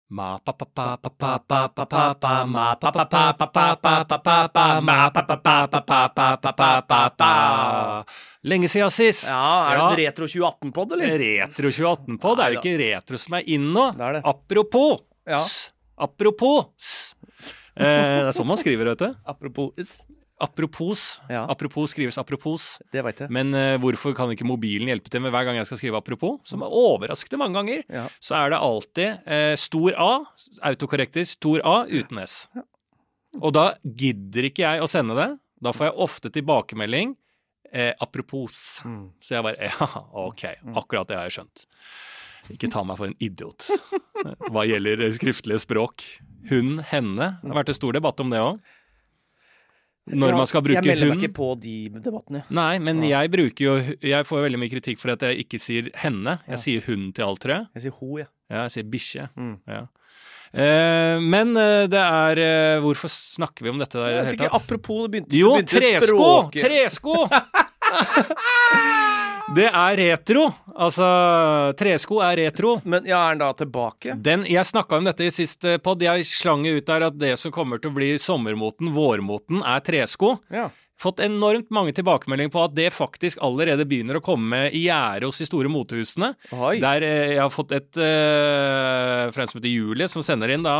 Ma pa pa pa pa pa pa pa pa pa ma pa pa pa pa pa pa pa pa pa ma pa pa pa pa pa pa pa pa pa pa. Lenge siden sist. Ja, det en Retro 2018-podd, eller? Retro 2018-podd, det ikke retro som inn nå. Det det. Apropos. Ja. Apropos. Det sånn man skriver, vet du. Apropos. Ja. Apropos skrives apropos. Det vet jeg. Men hvorfor kan ikke mobilen hjelpe til med hver gang jeg skal skrive apropos? Som er overraskende mange ganger. Ja. Så det alltid stor A, autokorrekter, stor A uten S. Ja. Og da gidder ikke jeg å sende det. Da får jeg ofte tilbakemelding apropos. Så jeg bare, ja, ok, akkurat det har jeg skjønt. Ikke ta meg for en idiot. Hva gjelder skriftlige språk? Hun, henne, det har vært en stor debatt om det også. Når man skal bruke hun. Jeg melder meg ikke på de debattene. Nei, men jeg bruker jo, jeg får veldig mye kritikk for at jeg ikke sier henne. Jeg sier hun til alt, tror jeg. Jeg sier ho, ja. Ja, jeg sier bikkje. Ja. Men det hvorfor snakker vi om dette der i det hele tatt? Apropos, det begynte jo, tresko! Tresko! Det retro. Altså, tresko retro. Men ja, den da tilbake? Jeg snakket om dette i siste podd. Jeg slang ut der at det som kommer til å bli sommermoten, vårmoten, tresko. Ja. Fått enormt mange tilbakemeldinger på at det faktisk allerede begynner å komme i gjære hos de store motehusene. Oi. Der jeg har fått et fra en som heter Julie, som sender inn da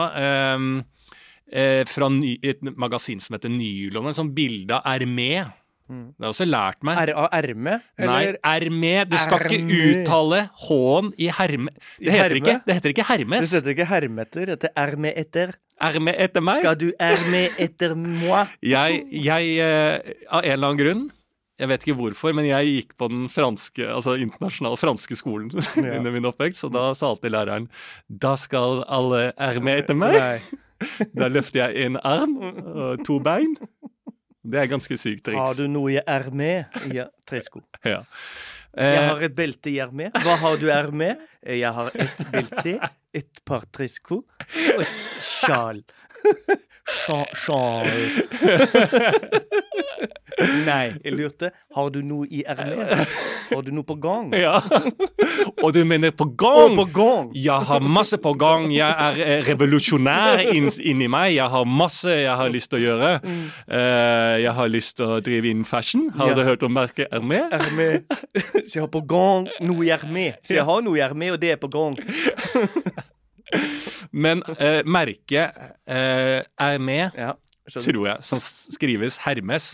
fra et magasin som heter Nylon, en sånn bilde av Hermé. Det har også lært meg. Herme? Nei, Hermé. Du skal ikke uttale H-en i Herme. Det heter ikke Hermes. Det heter ikke Hermeter, det heter Herme etter. Herme etter meg? Skal du Herme etter moi? Jeg av en eller annen grunn, jeg vet ikke hvorfor, men jeg gikk på den franske, altså internasjonale franske skolen under min oppvekst, så da sa alltid læreren, da skal alle Herme etter meg. Da løfter jeg en arm og 2 bein. Det ganske sykt triks. Har du noe i Hermé? Ja, tresko. Ja. Jeg har et belte i Hermé. Hva har du i Hermé? Jeg har et belte, et par tresko og et sjal. Sjal. Nei, jeg lurte. Har du noe i Hermé? Har du noe på gang? Ja. Og du mener på gang? På gang. Jeg har masse på gang. Jeg revolusjonær inni meg. Jeg har masse jeg har lyst til å gjøre. Jeg har lyst til å drive inn fashion. Har du hørt om merket Hermé? Hermé. Så jeg har på gang noe i Hermé. Så jeg har noe i Hermé, og det på gang. Men merket Hermé, tror jeg, som skrives Hermes,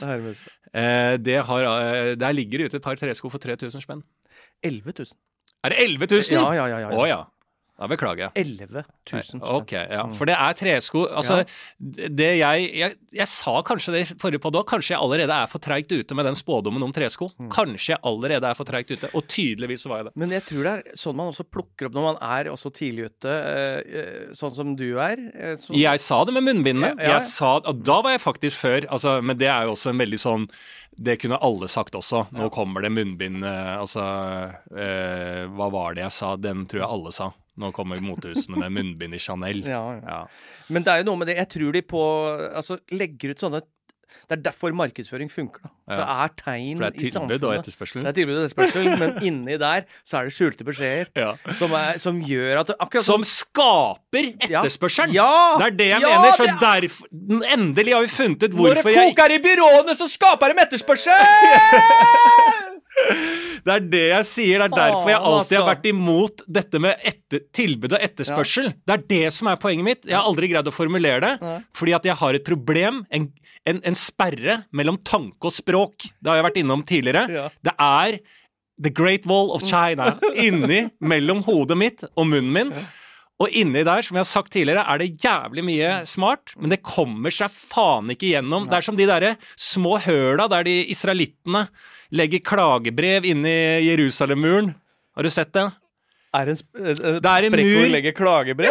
der ligger det ute et par tresko for 3000 spenn. 11 000. Det 11 000? Ja. Åja. Da beklager jeg. 11 000 spenn. Ok, ja. For det tresko. Altså, det jeg sa kanskje det i forrige podd også, kanskje jeg allerede for treigt ute med den spådommen om tresko. Kanskje jeg allerede for treigt ute, og tydeligvis så var jeg det. Men jeg tror det sånn man også plukker opp når man også tidlig ute, sånn som du Jeg sa det med munnbindene. Og da var jeg faktisk før, altså, men det jo også en veldig sånn, det kunne alle sagt også. Nå kommer det munnbind, hva var det jeg sa? Den tror jeg alle sa. Nå kommer motehusene med munnbind i Chanel. Ja. Men det jo noe med det, jeg tror de legger ut sånne, det derfor markedsføring funker da. For det tegn i samfunnet. For det tilbud og etterspørsel. Det tilbud og etterspørsel, men inni der så det skjulte beskjeder som gjør at som skaper etterspørselen! Ja! Det jeg mener, så derfor endelig har vi funnet ut hvorfor Når det koker i byråene, så skaper de etterspørsel! Det det jeg sier, det derfor jeg alltid har vært imot dette med tilbud og etterspørsel. Det det som poenget mitt. Jeg har aldri greid å formulere det, fordi at jeg har et problem, en sperre mellom tanke og språk. Det har jeg vært innom tidligere. Det The Great Wall of China inni mellom hodet mitt og munnen min. Og inni der, som jeg har sagt tidligere, det jævlig mye smart, men det kommer seg faen ikke gjennom. Det som de der små høla der de israelittene legger klagebrev inni Jerusalem-muren. Har du sett det? Det en mur hvor legger klagebrev?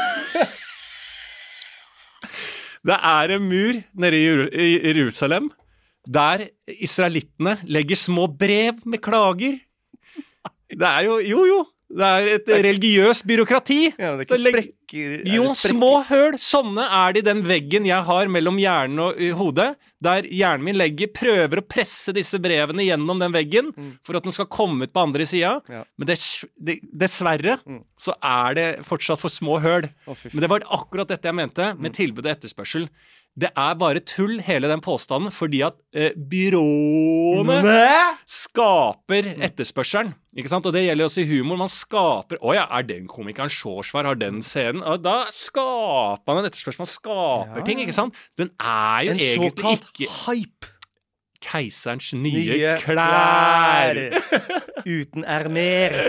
Det en mur nede i Jerusalem der israelittene legger små brev med klager. Det jo. Det et religiøst byråkrati. Ja, det ikke sprekker. Jo, små høl. Sånne det I den veggen jeg har mellom hjernen og hodet, der hjernen min prøver å presse disse brevene gjennom den veggen, for at den skal komme ut på andre siden. Ja. Men dessverre så det fortsatt for små høl. Men det var akkurat dette jeg mente med tilbud og etterspørsel. Det bare tull, hele den påstanden, fordi at byråene skaper etterspørselen. Ikke sant? Og det gjelder også I humor. Man skaper, den komikeren så svær, har den scenen? Og da skaper man en etterspørsel, man skaper ting, ikke sant? Den jo en egentlig såkalt ikke... hype. Keiserens nye klær. Uten ermer.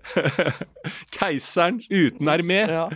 Keiseren uten ermer. Ja.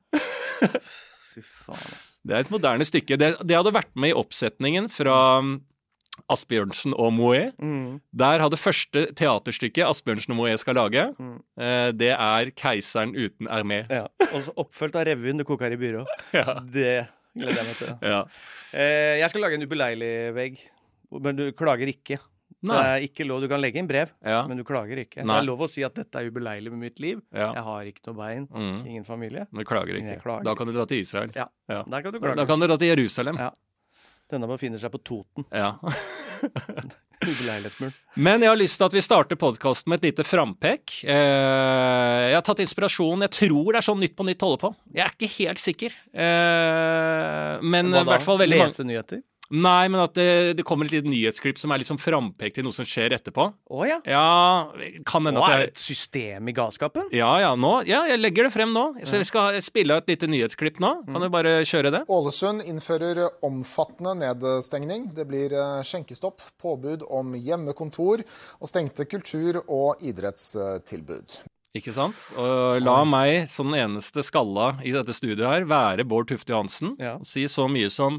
Fy faen, ass. Det et moderne stykke. Det hadde vært med I oppsetningen fra Asbjørnsen og Moe. Der hadde første teaterstykket Asbjørnsen og Moe skal lage. Det Keiseren uten ermé. Ja, og så oppfølgt av revyen Det koker I byrå. Ja. Det gleder jeg meg til. Ja. Jeg skal lage en ubeleilig vegg, men du klager ikke. Nei. Det ikke lov. Du kan legge inn brev, men du klager ikke. Nei. Det lov å si at dette ubeleilig med mitt liv. Ja. Jeg har ikke noe bein, ingen familie. Men du klager ikke. Klager. Da kan du dra til Israel. Ja. Der kan du klage. Da kan du dra til Jerusalem. Ja. Denne befinner seg på Toten. Ja. Ubeleilighetsmuren. Men jeg har lyst til at vi starter podcasten med et lite frampek. Jeg har tatt inspirasjon. Jeg tror det sånn Nytt på Nytt holder på. Jeg ikke helt sikker. Men I hvert fall veldig mange... Lese nyheter? Nei, men at det kommer et lite nyhetsklipp som litt sånn frampek til noe som skjer etterpå. Ja. Ja, kan hende at det et system I galskapen? Ja, jeg legger det frem nå. Så vi skal spille et lite nyhetsklipp nå. Kan du bare kjøre det? Ålesund innfører omfattende nedstengning. Det blir skjenkestopp, påbud om hjemmekontor og stengte kultur- og idrettstilbud. Ikke sant? Og la meg, som den eneste skalla I dette studiet her, være Bård Tufte Johansen. Si så mye som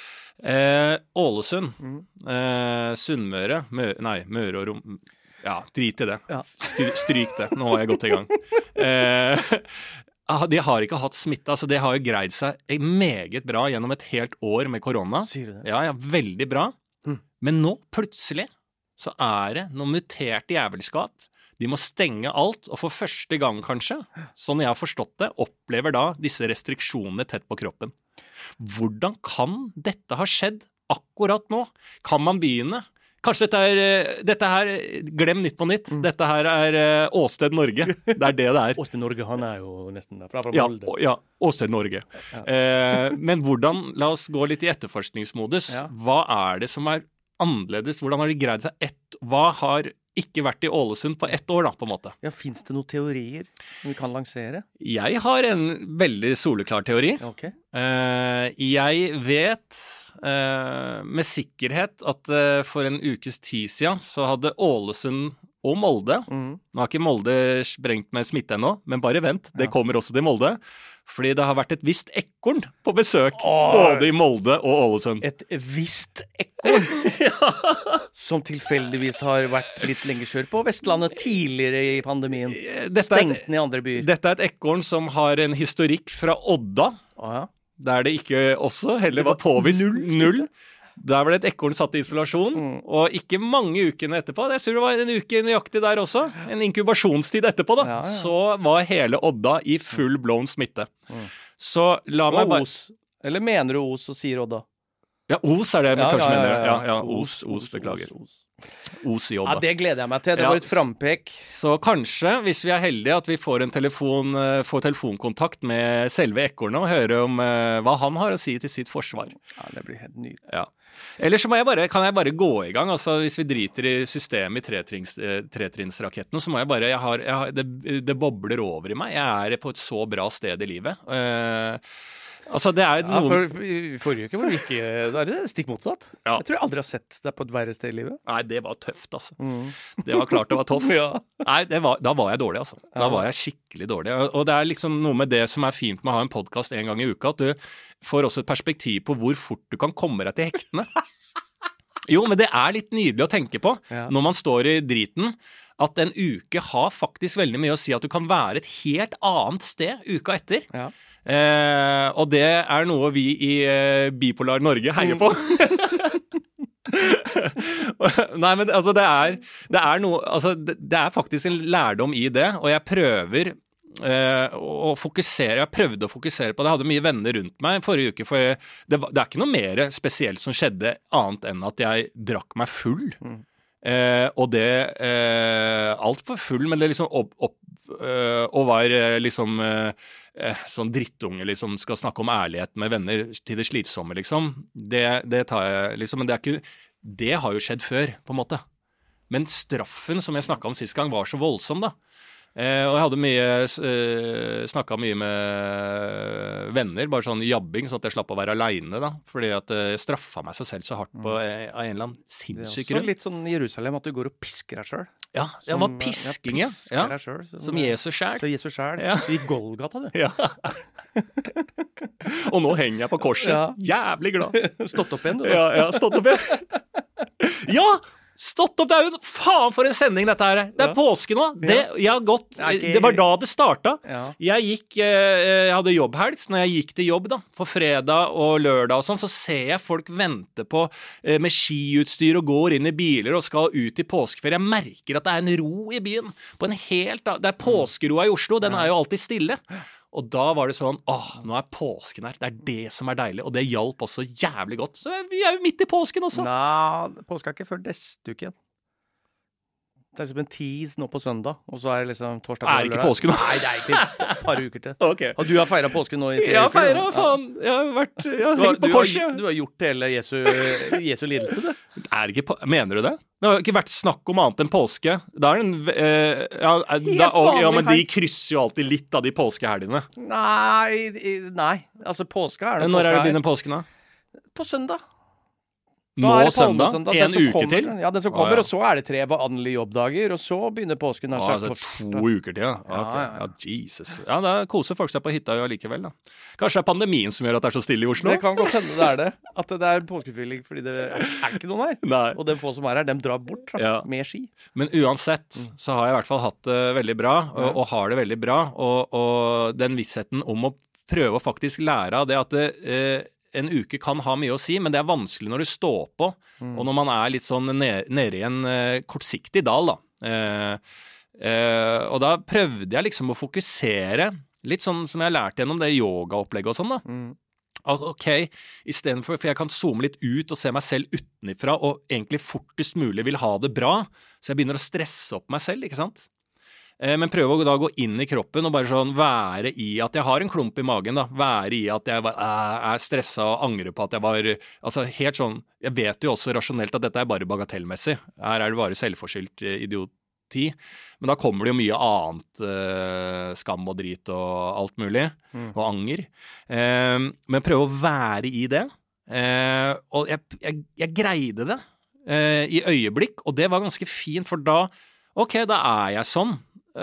Ålesund, Sunnmøre, Møre og Rom... Ja, drit I det. Stryk det. Nå har jeg gått I gang. De har ikke hatt smitte, altså det har jo greid seg meget bra gjennom et helt år med korona. Sier du det? Ja, veldig bra. Men nå, plutselig, så det noe mutert jævelskap. De må stenge alt, og for første gang kanskje, sånn jeg har forstått det, opplever da disse restriksjonene tett på kroppen. Hvordan kan dette ha skjedd akkurat nå? Kan man begynne? Kanskje dette her, glem Nytt på Nytt, dette her Åsted Norge, det Åsted Norge, han jo nesten der, fra Molde. Ja, Åsted Norge. Men hvordan, la oss gå litt I etterforskningsmodus, hva det som annerledes? Hvordan har de greid seg hva har ikke vært I Ålesund på ett år da, på en måte? Ja, finnes det noen teorier som vi kan lansere? Jeg har en veldig soleklar teori. Ok. Jeg vet med sikkerhet at for en ukes tid siden så hadde Ålesund og Molde, nå har ikke Molde sprengt med smitte ennå, men bare vent, det kommer også til Molde, fordi det har vært et visst ekorn på besøk, både I Molde og Ålesund. Et visst ekorn? Som tilfeldigvis har vært litt lenger kjør på Vestlandet tidligere I pandemien. Stengt ned I andre byer. Dette et ekorn som har en historikk fra Odda, der det ikke også heller var påvist null. Der ble et ekorn satt I isolasjon, og ikke mange ukene etterpå, jeg tror det var en uke nøyaktig der også, en inkubasjonstid etterpå da, så var hele Odda I full-blown smitte. Så la meg bare... Os. Eller mener du Os og sier Odda? Ja, Os det vi kanskje mener. Ja, Os, beklager. Os I Odda. Ja, det gleder jeg meg til. Det var et frampek. Så kanskje, hvis vi heldige, at vi får får telefonkontakt med selve ekornet og høre om hva han har å si til sitt forsvar. Ja, det blir helt nydelig. Ja. Ellers så kan jeg bare gå I gang, altså hvis vi driter I systemet I tretrinnsraketten, så må jeg bare, det bobler over I meg. Jeg på et så bra sted I livet. Altså det noen... Ja, for I forrige uke var det ikke... Da det stikk motsatt. Ja. Jeg tror jeg aldri har sett deg på et verre sted I livet. Nei, det var tøft, altså. Det var klart det var tøft. Nei, da var jeg dårlig, altså. Da var jeg skikkelig dårlig. Og det liksom noe med det som fint med å ha en podcast en gang I uka, at du får også et perspektiv på hvor fort du kan komme deg til hektene. Jo, men det litt nydelig å tenke på når man står I driten, at en uke har faktisk veldig mye å si at du kan være et helt annet sted uka etter. Ja. Og det noe vi I Bipolar Norge heier på. Nei, men altså, det er noe, altså, det er faktisk en lærdom i det, og jeg prøver å fokusere. Jeg prøvde å fokusere på det. Jeg hadde mye venner rundt meg forrige uke, for det er ikke noe mer spesielt som skjedde annet enn at jeg drakk meg full. Og det alt for full, men det liksom og var liksom sånn drittunge liksom, skal snakke om ærlighet med venner til det slitsomme liksom, det tar jeg liksom, men det har jo skjedd før på en måte, men straffen som jeg snakket om sist gang var så voldsom da. Og jeg hadde snakket mye med venner, bare sånn jabbing, sånn at jeg slapp å være alene da, fordi at jeg straffet meg så selv så hardt på av en eller annen sinnssyk grunn. Det er også litt sånn i Jerusalem at du går og pisker deg selv. Ja, det var pisking, ja. Deg selv, som Jesus selv. Så Jesus selv, i Golgata, du. Ja. Og nå henger jeg på korset, jævlig glad. Stått opp igjen, du da. Ja, stått opp igjen. Ja! Stått opp, det er jo faen for en sending dette her. Det er påske nå. Det var da det startet. Jeg hadde jobbhelg, så når jeg gikk til jobb da, for fredag og lørdag og sånn, så ser jeg folk vente på med skiutstyr og går inn i biler og skal ut i påskeferie. Jeg merker at det er en ro i byen. Det er påskeroa i Oslo, den er jo alltid stille. Og da var det sånn, nå er påsken her, det er det som er deilig, og det hjalp også jævlig godt. Så vi er jo midt i påsken også. Nei, påska er ikke før neste uke igjen. Det er liksom en tease nå på søndag, og så er det liksom torsdag. Er det ikke påsken nå? Nei, det er egentlig et par uker til. Okay. Og du har feiret påsken nå i 3 uker? Jeg har feiret, faen. Jeg har hengt på korset. Du har gjort hele Jesu lidelse, du. Mener du det? Det har ikke vært snakk om annet enn påske. Da er den men de krysser jo alltid litt av de påskehelgene. Nei. Altså påske er det. Når er det begynner påsken da? På søndag. Nå søndag? En uke til? Ja, den som kommer, og så er det 3 vanlige jobbdager, og så begynner påsken. Altså 2 uker til, ja. Okay. Ja, Jesus. Ja, da koser folk seg på hytta jo likevel, da. Kanskje det er pandemien som gjør at det er så stille i Oslo? Det kan godt hende det er det. At det er påskefylling, fordi det er ikke noen her. Nei. Og de få som er her, de drar bort med ski. Men uansett, så har jeg i hvert fall hatt det veldig bra, og har det veldig bra, og den vissheten om å prøve å faktisk lære av det at en uke kan ha mye å si, men det er vanskelig når du står på, og når man er litt sånn nede i en kortsiktig dal, da. Og da prøvde jeg liksom å fokusere, litt sånn som jeg har lært gjennom det yogaopplegget og sånn, da. Ok, i stedet for jeg kan zoome litt ut og se meg selv utenifra, og egentlig fortest mulig vil ha det bra, så jeg begynner å stresse opp meg selv, ikke sant? Men prøve å da gå inn i kroppen og bare sånn være i at jeg har en klump i magen da, være i at jeg er stresset og angrer på at jeg var, altså helt sånn, jeg vet jo også rasjonelt at dette er bare bagatellmessig, her er det bare selvforskyldt idioti, men da kommer det jo mye annet, skam og drit og alt mulig, og anger, men prøve å være i det, og jeg greide det i øyeblikk, og det var ganske fint, for da, ok, da er jeg sånn,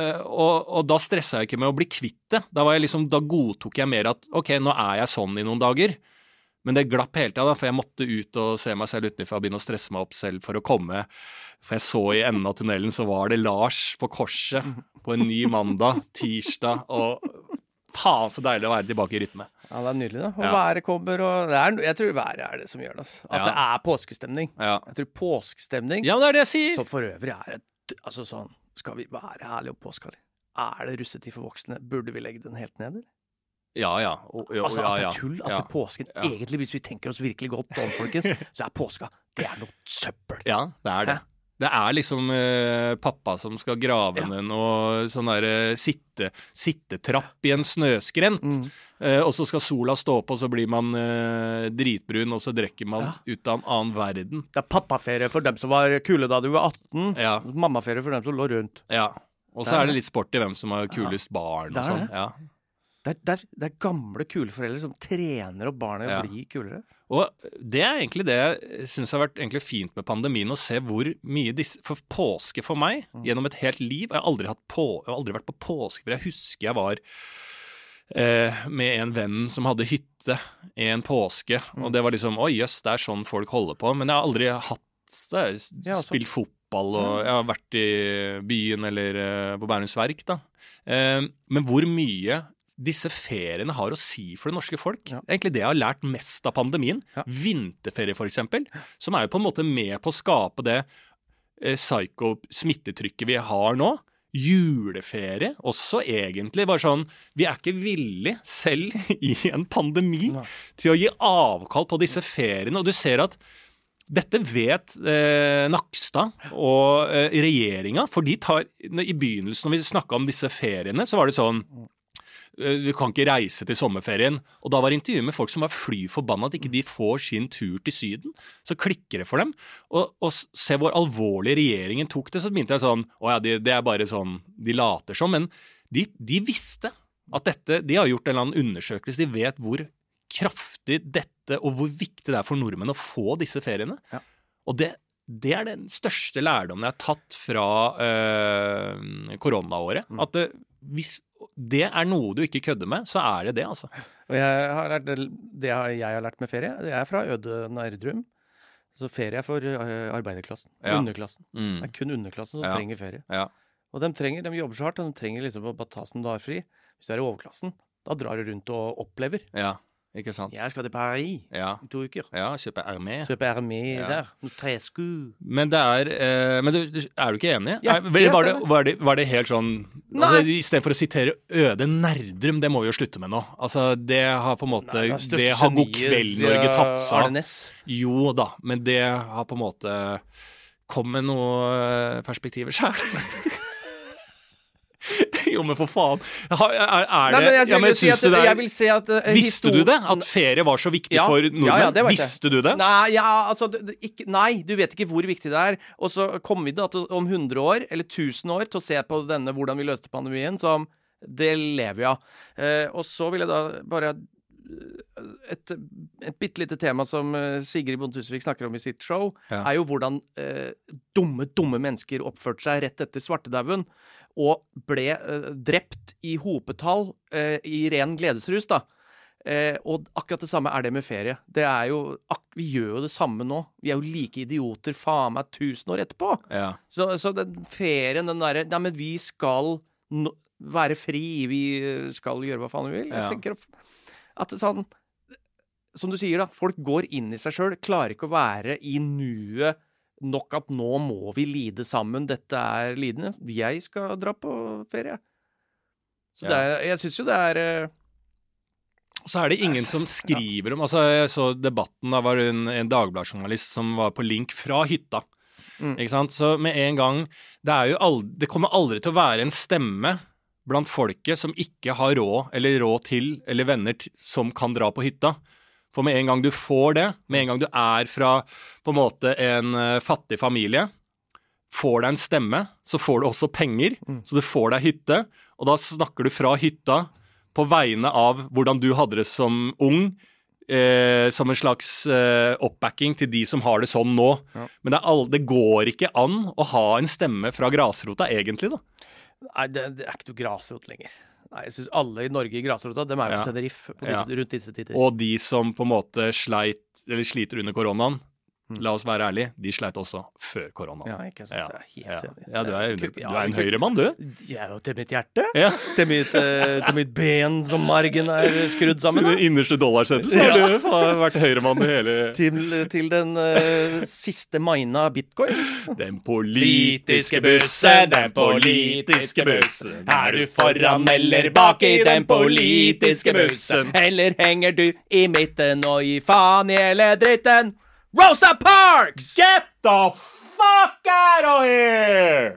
og da stresset jeg ikke med å bli kvitt det. Da godtok jeg mer at ok, nå er jeg sånn i noen dager, men det glapp hele tiden da, for jeg måtte ut og se meg selv utenfor og begynne å stresse meg opp selv for å komme, for jeg så i enden av tunnelen så var det Lars på korset på en ny mandag, tirsdag, og faen så deilig å være tilbake i rytme. Ja, det er nydelig da, og været kommer, og jeg tror været er det som gjør det, altså. At det er påskestemning. Jeg tror påskestemning, ja, det er det jeg sier. Så for øvrig er det, altså sånn, skal vi være herlige og påskalig? Er det russetid for voksne? Burde vi legge den helt ned, eller? Ja. At det er tull, at det påsken, egentlig hvis vi tenker oss virkelig godt om, folkens, så er påska, det er noe søppel. Ja, det er det. Det er liksom pappa som skal grave ned noe sånn der sittetrapp i en snøskrent, og så skal sola stå på, og så blir man dritbrun, og så drekker man ut av en annen verden. Det er pappaferie for dem som var kule da du var 18, mammaferie for dem som lå rundt. Ja, og så er det litt sport i hvem som har kulest barn og sånn. Det er gamle kule foreldre som trener opp barnet å bli kulere. Og det er egentlig det jeg synes har vært egentlig fint med pandemien, å se hvor mye for påske for meg, gjennom et helt liv, jeg har aldri vært på påske, for jeg husker jeg var med en venn som hadde hytte en påske, og det var liksom, jøss, det er sånn folk holder på, men jeg har aldri spilt fotball, og jeg har vært i byen eller på Bærums Verk da. Men hvor mye disse feriene har å si for det norske folk. Egentlig det jeg har lært mest av pandemien. Vinterferie for eksempel, som jo på en måte med på å skape det psyko-smittetrykket vi har nå. Juleferie også egentlig, bare sånn, vi ikke villige selv i en pandemi til å gi avkall på disse feriene, og du ser at dette vet Nakstad og regjeringen, for de tar, i begynnelsen når vi snakket om disse feriene, så var det sånn, du kan ikke reise til sommerferien, og da var intervjuet med folk som var fly forbannet at ikke de får sin tur til syden, så klikker det for dem, og se hvor alvorlig regjeringen tok det, så begynte jeg sånn, det bare sånn, de later som, men de visste at dette, de har gjort en eller annen undersøkelse, de vet hvor kraftig dette, og hvor viktig det for nordmenn å få disse feriene. Og det den største lærdommen jeg har tatt fra koronaåret. At hvis det noe du ikke kødder med, så det altså. Og det jeg har lært med ferie, det fra Øde Nerdrum. Så ferie for arbeiderklassen, underklassen. Det kun underklassen som trenger ferie. Og de jobber så hardt, og de trenger liksom å bare ta seg en dag fri. Hvis du i overklassen, da drar du rundt og opplever. Ikke sant? Jeg skal til Paris i 2 uker. Kjøpe Hermé. Kjøpe Hermé der. Noe tresko. Men men du ikke enig? Var det helt sånn altså, i stedet for å sitere Øde Nerdrum, det må vi jo slutte med nå. Altså, det har på en måte det har God kveld Norge tatt seg av. Jo da, men det har på en måte kom med noen perspektiver selv. Jo, men for faen. Jeg vil si at visste du det? At ferie var så viktig for nordmenn? Visste du det? Nei, du vet ikke hvor viktig det Og så kommer vi da om 100 år, eller 1000 år, til å se på hvordan vi løste pandemien, som det lever vi av. Og så vil jeg da bare et bittelite tema som Sigrid Bonde Tusvik snakker om i sitt show, jo hvordan dumme mennesker oppførte seg rett etter svartedauden, og ble drept i hopetall i ren gledesrus da. Og akkurat det samme det med ferie. Det jo, vi gjør jo det samme nå. Vi jo like idioter faen meg 1000 år etterpå. Så den ferien, den der, nei, men vi skal være fri, vi skal gjøre hva faen vi vil. Jeg tenker at det sånn, som du sier da, folk går inn i seg selv, klarer ikke å være i nuet nok at nå må vi lide sammen, dette lidende. Jeg skal dra på ferie. Så jeg synes jo det Så det ingen som skriver om, altså jeg så debatten, da var det en Dagbladet-journalist som var på link fra hytta. Ikke sant? Så med en gang, det kommer aldri til å være en stemme blant folket som ikke har råd til, eller venner som kan dra på hytta. For med en gang du får det, med en gang du fra på en måte en fattig familie, får deg en stemme, så får du også penger, så du får deg hytte, og da snakker du fra hytta på vegne av hvordan du hadde det som ung, som en slags oppbacking til de som har det sånn nå. Men det går ikke an å ha en stemme fra grasrota egentlig da. Nei, det ikke noe grasrot lenger. Nei, jeg synes alle i Norge i grasrota, de jo på Tenerife rundt disse tider. Og de som på en måte sliter under koronaen, la oss være ærlige, de sleit også før koronaen. Ja, ikke sant, det helt enig. Ja, du en høyremann, du. Jeg jo til mitt hjerte. Til mitt ben som margen skrudd sammen. Til den innerste dollarseddel har du vært høyremann i hele... Til den siste mina bitcoin. Den politiske bussen, du foran eller bak i den politiske bussen? Eller henger du i midten og i faen i hele dritten? Rosa Parks! Get the fuck out of here!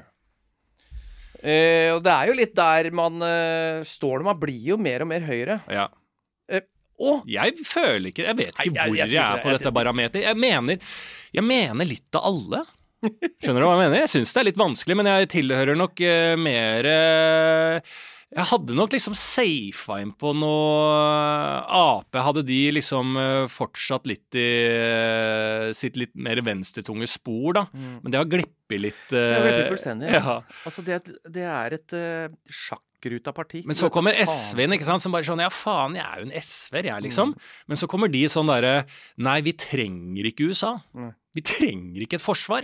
Og det jo litt der man står når man blir jo mer og mer høyre. Ja. Jeg føler ikke, jeg vet ikke hvor jeg på dette barometeret. Jeg mener litt av alle. Skjønner du hva jeg mener? Jeg synes det litt vanskelig, men jeg tilhører nok mer... Jeg hadde nok liksom safa inn på noe AP, hadde de liksom fortsatt litt i sitt litt mer venstretunge spor da, men det har glippet litt. Det veldig fullstendig. Ja. Altså det et sjakkruta-parti. Men så kommer SV-en, ikke sant, som bare sånn, ja faen, jeg jo en SV-er, jeg liksom. Men så kommer de sånn der, nei, vi trenger ikke USA. Vi trenger ikke et forsvar.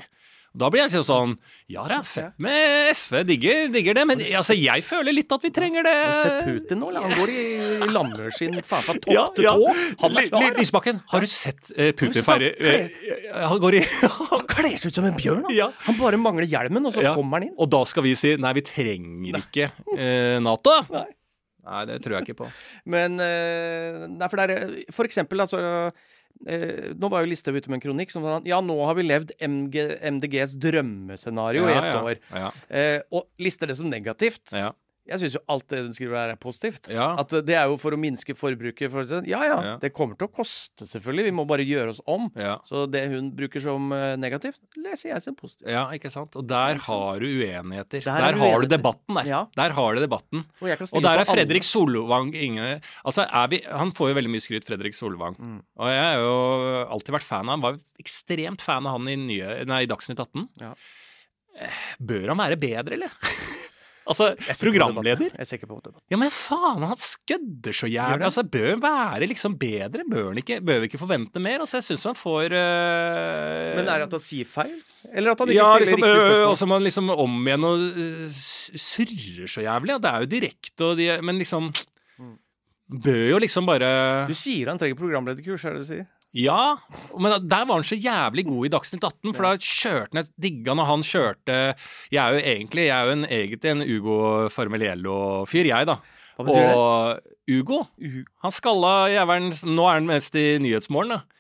Da blir jeg sånn, ja, det fett med SV, digger det, men altså, jeg føler litt at vi trenger det. Se Putin nå, han går i landmørskinn faen fra topp til tå. Han klar. Lysbakken, har du sett Putin feire? Han går han kler seg ut som en bjørn, han. Ja. Han bare mangler hjelmen, og så kommer han inn. Og da skal vi si, nei, vi trenger ikke NATO. Nei, det tror jeg ikke på. Men, nei, for det for eksempel, altså, nå var jo Listhaug ute med en kronikk som sa, ja, nå har vi levd MDGs drømmescenario i et år. Og lister det som negativt. Ja. Jeg synes jo alt det du skriver er positivt. Ja. At det jo for å minske forbruket. Det kommer til å koste selvfølgelig. Vi må bare gjøre oss om. Ja. Så det hun bruker som negativt, leser jeg som positivt. Ja, ikke sant? Og der har du uenigheter. Der har du debatten der. Ja. Der har du debatten. Og der Fredrik Solvang altså han får jo veldig mye skryt, Fredrik Solvang. Og jeg har jo alltid vært fan av han. Var ekstremt fan av han i Dagsnytt 18. Ja. Bør han være bedre, eller? Altså, programleder. Jeg ser ikke på debatt. Ja, men faen, han skødder så jævlig. Altså, bør han være liksom bedre? Bør vi ikke forvente mer? Altså, jeg synes han får Men det at han sier feil? Eller at han ikke stiller riktig spørsmål? Og så man liksom om igjen og surrer så jævlig. Det jo direkte, men liksom bør jo liksom bare Du sier han trenger programlederkurs, det du sier? Ja, men der var han så jævlig god i Dagsnytt 18, for da kjørte han digga når han kjørte. Jeg er jo en Ugo Formeliello-fyr, jeg da. Hva betyr det? Og Ugo, han skalla jævlen, nå han mest i nyhetsmorgen da.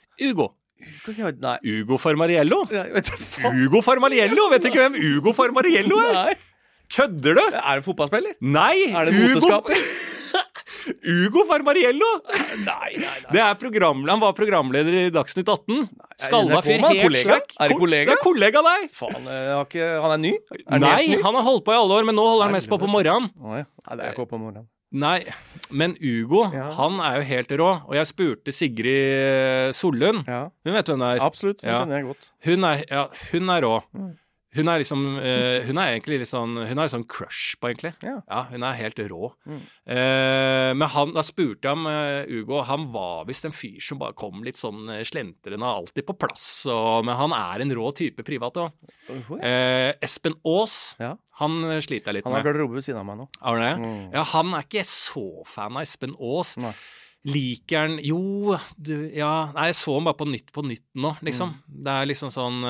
Ugo Formeliello? Ugo Formeliello, vet du ikke hvem Ugo Formeliello er? Nei. Kødder du? Det fotballspiller? Nei, det motorskaper? Ugo Formeliello! Nei. Det han var programleder i Dagsnytt 18. Skalla fyr, helt slakk. Det kollega? Det kollega deg. Faen, han ny? Nei, han har holdt på i alle år, men nå holder han mest på morgenen. Nei, det ikke på morgenen. Nei, men Ugo, han jo helt rå. Og jeg spurte Sigrid Sollund. Ja. Hun vet hvem det er. Absolutt, det kjenner jeg godt. Hun rå. Hun liksom hun egentlig litt sånn hun har sånn crush på egentlig. Ja, hun helt rå. Men da spurte jeg om Ugo, han var visst en fyr som bare kom litt sånn slentrende og alltid på plass, men han en rå type privat også. Espen Aas, han sliter jeg litt med. Han har garderobe ved siden av meg nå. Har han det? Ja, han ikke så fan av Espen Aas. Nei. Liker han jo, jeg så han bare på nytt nå, liksom. Det liksom sånn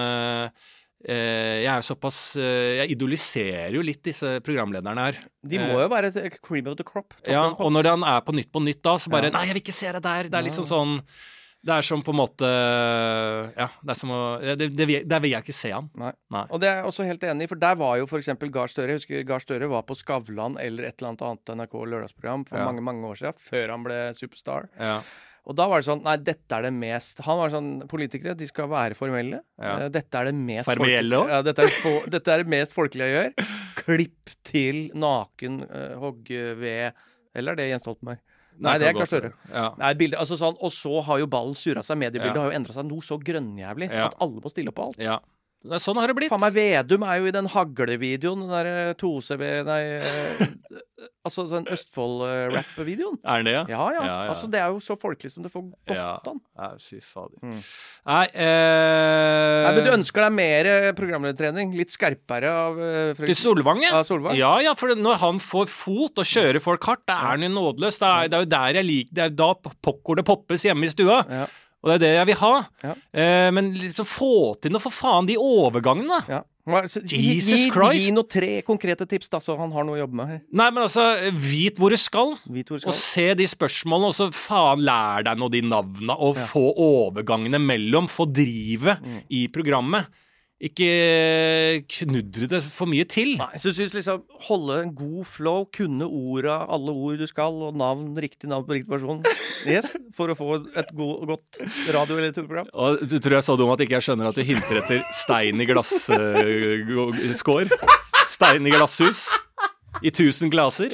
jeg idoliserer jo litt disse programlederne her. De må jo være et cream of the crop. Ja, og når han på nytt da, så bare nei, jeg vil ikke se det der. Det liksom sånn det som på en måte ja, det som å der vil jeg ikke se han. Nei. Og det jeg også helt enig i, for der var jo for eksempel Gahr Støre. Jeg husker Gahr Støre var på Skavlan eller et eller annet NRK lørdagsprogram for mange år siden, før han ble superstar. Ja. Og da var det sånn, nei, dette det mest han var sånn, politikere, de skal være formelle. Dette det mest dette det mest folkelige jeg gjør. Klipp til naken hoggved. Eller det Jens Stoltenberg? Nei, det Gahr Støre. Nei, bildet, altså sånn, og så har jo ballen surret seg. Mediebildet har jo endret seg noe så grønnjævlig at alle må stille opp på alt. Ja. Sånn har det blitt. Faen meg, Vedum jo i den haglevideoen, den der 2CV, altså den Østfold-rap-videoen. Han det, ja? Ja. Altså, det jo så folkelig som det får godt an. Ja, fy fader. Nei, men du ønsker deg mer programledertrening? Litt skarpere av til Solvang, ja. Solvang. Ja, for når han får fot og kjører folk hardt, han jo nådeløs. Det jo der jeg liker, det da popcorn det poppes hjemme i stua. Ja. Og det det jeg vil ha. Ja. Men liksom få til noe, for faen, de overgangene. Ja. Jesus Christ. Gi noe 3 konkrete tips, da, så han har noe å jobbe med her. Nei, men altså, vit hvor du skal. Og se de spørsmålene, og så faen, lær deg nå de navnene, og få overgangene mellom, få drive i programmet. Ikke knudre det for mye til. Nei, så synes liksom holde en god flow, kunne ordet, alle ord du skal, og riktig navn på riktig person. Yes, for å få et godt radio- eller turprogram. Og du tror jeg så dum at ikke jeg skjønner at du hinter etter stein i glasskår. Stein i glasshus. I 1000 glaser.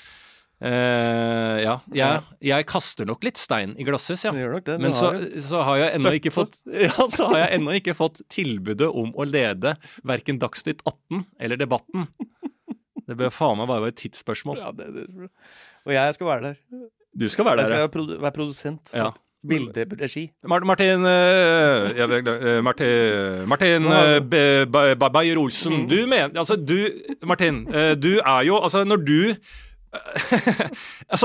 Ja. Jeg kaster nok litt stein i glasshus, ja. Det, men så har jeg ennå ikke fått tilbudet om å lede hverken Dagsnytt 18 eller Debatten. Det bør faen meg bare være et tidsspørsmål. Ja, og jeg skal være der. Du skal være der, jeg skal være produsent. Ja. Bilderegi. Martin Beyer-Olsen, du mener altså du, Martin, du er jo altså når du altså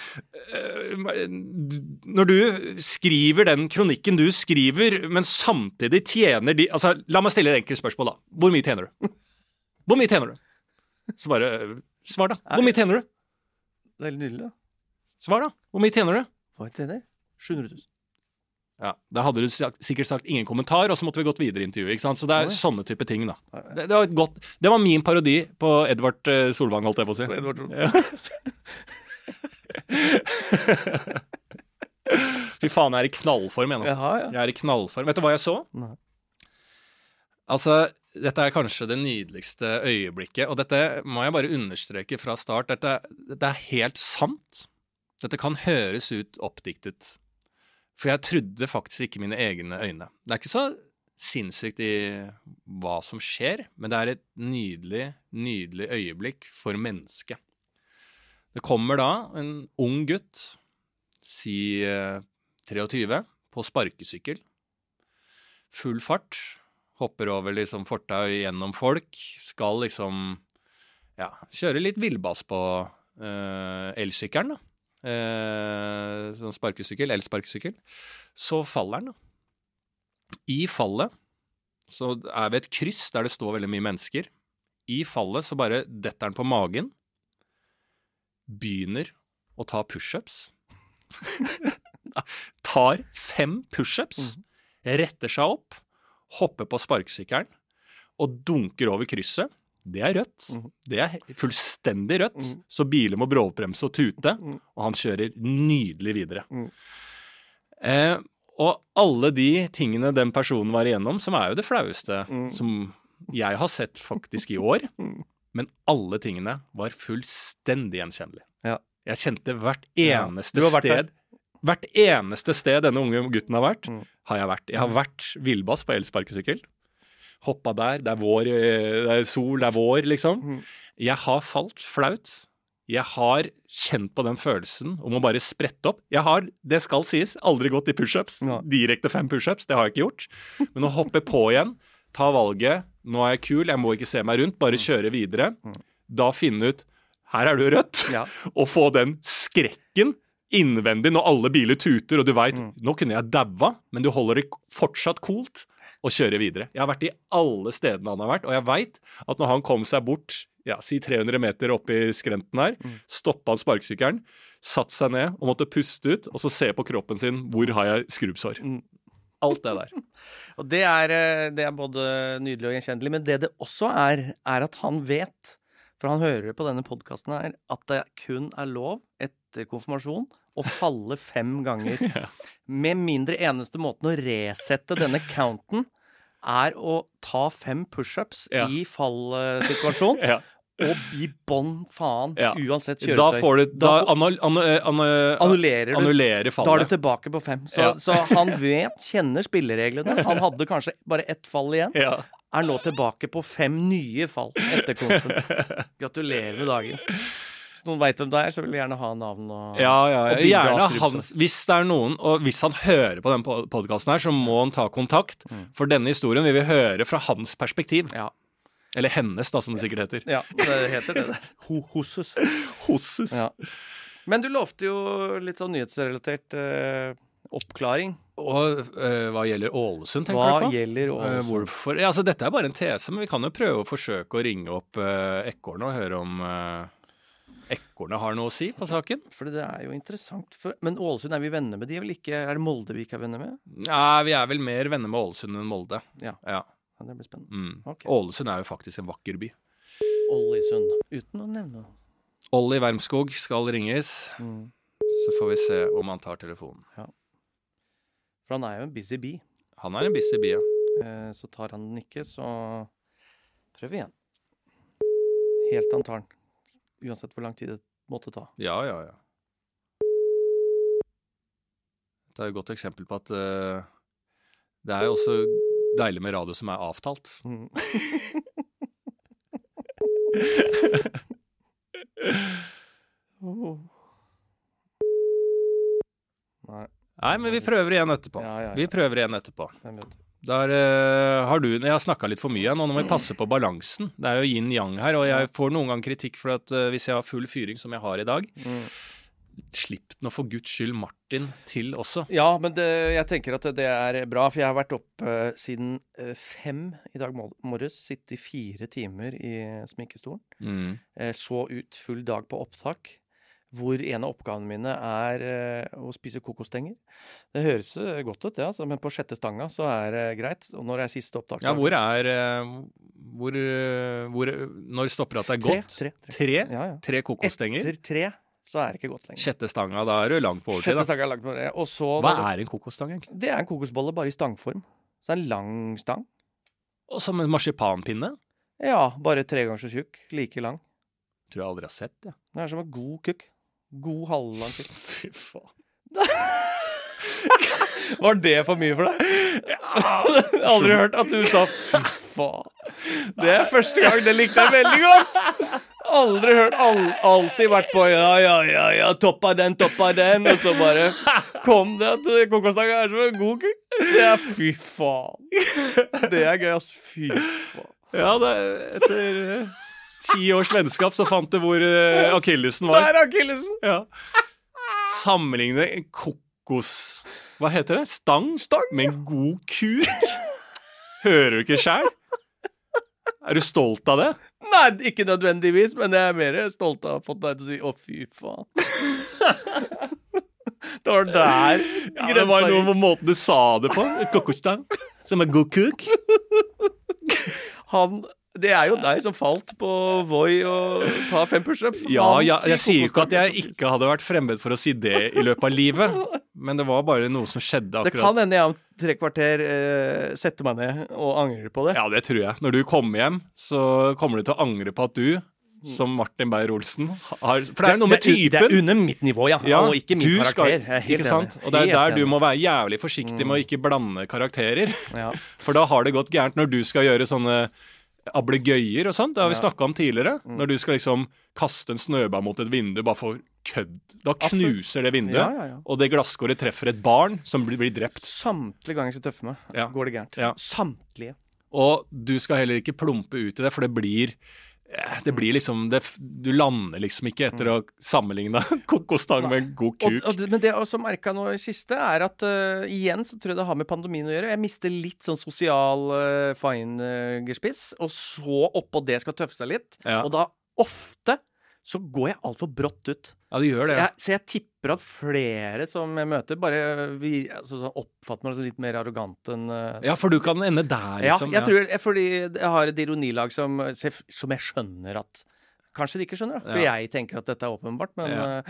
når du skriver den kronikken du skriver, men samtidig tjener de altså la meg stille et enkelt spørsmål da. Hvor mye tjener du? Hvor mye tjener du? Så bare svar da. Hvor mye tjener du? Det er veldig nydelig da. Svar da. Hvor mye tjener du? Hva tjener? 700 000. Ja, da hadde du sikkert sagt ingen kommentar, og så måtte vi gått videre i intervjuet, ikke sant? Så det er sånne type ting, da. Det var det var min parodi på Edvard Solvang, holdt jeg på å si. Edvard Solvang. Ja. Fy faen, jeg er i knallform igjen nå. Jaha, ja. Jeg er i knallform. Vet du hva jeg så? Nei. Altså, dette er kanskje det nydeligste øyeblikket, og dette må jeg bare understreke fra start. Dette er helt sant. Dette kan høres ut oppdiktet. For jeg trodde faktisk ikke mine egne øyne. Det er ikke så sinnssykt i hva som skjer, men det er et nydelig, nydelig øyeblikk for mennesket. Det kommer da en ung gutt, si 23, på sparkesykkel. Full fart, hopper over liksom fortau gjennom folk, skal liksom kjøre litt villbass på elsykkelen da. Sånn sparkesykkel, elsparkesykkel, så faller den da. I fallet så er vi et kryss der det står veldig mye mennesker. I fallet så bare detter den på magen, begynner å ta push-ups, tar 5 push-ups, retter seg opp, hopper på sparkesykkelen og dunker over krysset. Det er rødt. Det er fullstendig rødt. Så biler må bråbremse og tute, og han kjører nydelig videre. Og alle de tingene den personen var igjennom, som er jo det flaueste som jeg har sett faktisk i år, men alle tingene var fullstendig gjenkjennelige. Ja. Jeg kjente hvert eneste sted denne unge gutten har vært, har jeg vært. Jeg har vært villbass på elsparkesykkel. Hoppa der, det er vår, det er sol, det er vår, liksom. Jeg har falt flaut. Jeg har kjent på den følelsen om å bare sprette opp. Jeg har, det skal sies, aldri gått i push-ups. Direkte 5 push-ups, det har jeg ikke gjort. Men å hoppe på igjen, ta valget, nå er jeg kul, jeg må ikke se meg rundt, bare kjøre videre. Da finne ut, her er du rødt, og få den skrekken innvendig når alle biler tuter, og du vet, nå kunne jeg dabba, men du holder det fortsatt coolt, og kjøre videre. Jeg har vært i alle stedene han har vært, og jeg vet at når han kom seg bort, si 300 meter opp i skrenten her, stoppet han sparkesykkelen, satt seg ned og måtte puste ut, og så se på kroppen sin, hvor har jeg skrubbsår? Alt det der. Og det er både nydelig og gjenkjennelig, men det også er at han vet, for han hører på denne podcasten her, at det kun er lov etter konfirmasjon å falle 5 ganger. Med mindre eneste måten å resette denne counten er å ta 5 push-ups i fallsituasjon, og i bånd faen, uansett kjøretøy. Da får du, annullerer fallet. Da er du tilbake på 5. Så han kjenner spillereglene. Han hadde kanskje bare 1 fall igjen. Er nå tilbake på 5 nye fall etter konfen. Gratulerer med dagen. Hvis noen vet hvem det er, så vil jeg gjerne ha navn og gjerne hans, hvis det er noen, og hvis han hører på den podcasten her, så må han ta kontakt, for denne historien vil vi høre fra hans perspektiv. Eller hennes da, som det sikkert heter. Ja, det heter det der. Hosses. Ja. Men du lovte jo litt sånn nyhetsrelatert oppklaring. Og hva gjelder Ålesund, tenker du på? Hva gjelder Ålesund? Hvorfor? Altså, dette er bare en tese, men vi kan jo prøve å forsøke å ringe opp Ekorne og høre om Ekorne har noe å si på saken. For det er jo interessant. Men Ålesund, er vi venner med de? Er det Molde vi ikke er venner med? Ja, vi er vel mer venner med Ålesund enn Molde. Ja, det blir spennende. Okay. Ålesund er jo faktisk en vakker by. Ålesund, uten å nevne noe. Olli Wermskog skal ringes, så får vi se om han tar telefonen. Ja. For han er jo en busy bee. Han er en busy bee, ja. Så tar han den ikke, så prøv igjen. Helt han tar den. Uansett hvor lang tid det måtte ta. Ja. Det er et godt eksempel på at det er jo også deilig med radio som er avtalt. Nei. Nei, men vi prøver igjen etterpå. Ja. Vi prøver igjen etterpå. Der har du, jeg har snakket litt for mye, nå må vi passe på balansen. Det jo yin-yang her, og jeg får noen gang kritikk for at hvis jeg har full fyring som jeg har i dag, slipp den å for Guds skyld Martin til også. Ja, men jeg tenker at det bra, for jeg har vært oppe siden 5 i dag morges, sittet i 4 timer i sminkestolen, så ut full dag på opptak, hvor en av oppgavene mine å spise kokosstenger. Det høres godt ut, ja, men på 6. stanga så det greit. Og når det siste opptak... Ja, når stopper at det godt? 3? Ja. 3 kokosstenger? Etter 3 så det ikke godt lenger. 6. stanga, da du langt på overtid. 6. stanga langt på overtid. Og så, hva en kokosstang egentlig? Det en kokosbolle, bare i stangform. Så en lang stang. Og som en marsipanpinne? Ja, bare 3 ganger så tjukk. Like lang. Tror jeg aldri har sett, ja. Det som en god kukk. God halvlang kukk. Fy faen. Var det for mye for deg? Jeg har aldri hørt at du sa fy faen. Det første gang, det likte jeg veldig godt. Aldri hørt, alltid vært på ja, topp av den, og så bare kom det at kokosstanga som en god kukk. Det fy faen. Det gøy, ass. Fy faen. Ja, etter 10 års vennskap så fant du hvor akillesen var. Der akillesen. Ja. Sammenligne en kokos... Hva heter det? Stang med en god kuk. Hører du ikke selv? Du stolt av det? Nei, ikke nødvendigvis, men jeg mer stolt av å ha fått deg til å si, fy faen. Det var der. Ja, det var noe med måten du sa det på. Kokosstang som en god kuk. Det jo deg som falt på Voi og ta 5 pushups. Ja, jeg sier ikke at jeg ikke hadde vært fremmed for å si det i løpet av livet, men det var bare noe som skjedde akkurat. Det kan hende jeg om 3 kvarter setter meg ned og angrer på det. Ja, det tror jeg. Når du kommer hjem, så kommer du til å angre på at du, som Martin Beyer-Olsen, har... For det noe med typen. Det under mitt nivå, ja. Og ikke min karakter. Ikke sant? Og det der du må være jævlig forsiktig med å ikke blande karakterer. Ja. For da har det gått gærent når du skal gjøre sånne ablegøyer og sånt. Det har vi snakket om tidligere. Når du skal liksom kaste en snøball mot et vindu bare for kødd. Da knuser det vinduet, ja. Og det glasskåret treffer et barn som blir drept. Samtlige ganger jeg skal tøffe meg, går det gærent. Ja. Samtlige. Og du skal heller ikke plumpe ut i det, for det blir liksom du lander liksom ikke etter å sammenligne kokosstang med en god kuk. Men det jeg også merket nå i siste at igjen så tror jeg det har med pandemien å gjøre. Jeg mister litt sånn sosial feingerspiss, og så oppå det skal tøffe seg litt. Og da ofte så går jeg alt for brått ut. Ja, du gjør det. Så jeg tipper at flere som jeg møter bare oppfatter meg litt mer arrogant enn... Ja, for du kan ende der, liksom. Ja, jeg tror, fordi jeg har et ironilag som jeg skjønner at... Kanskje de ikke skjønner, da. For jeg tenker at dette åpenbart, men...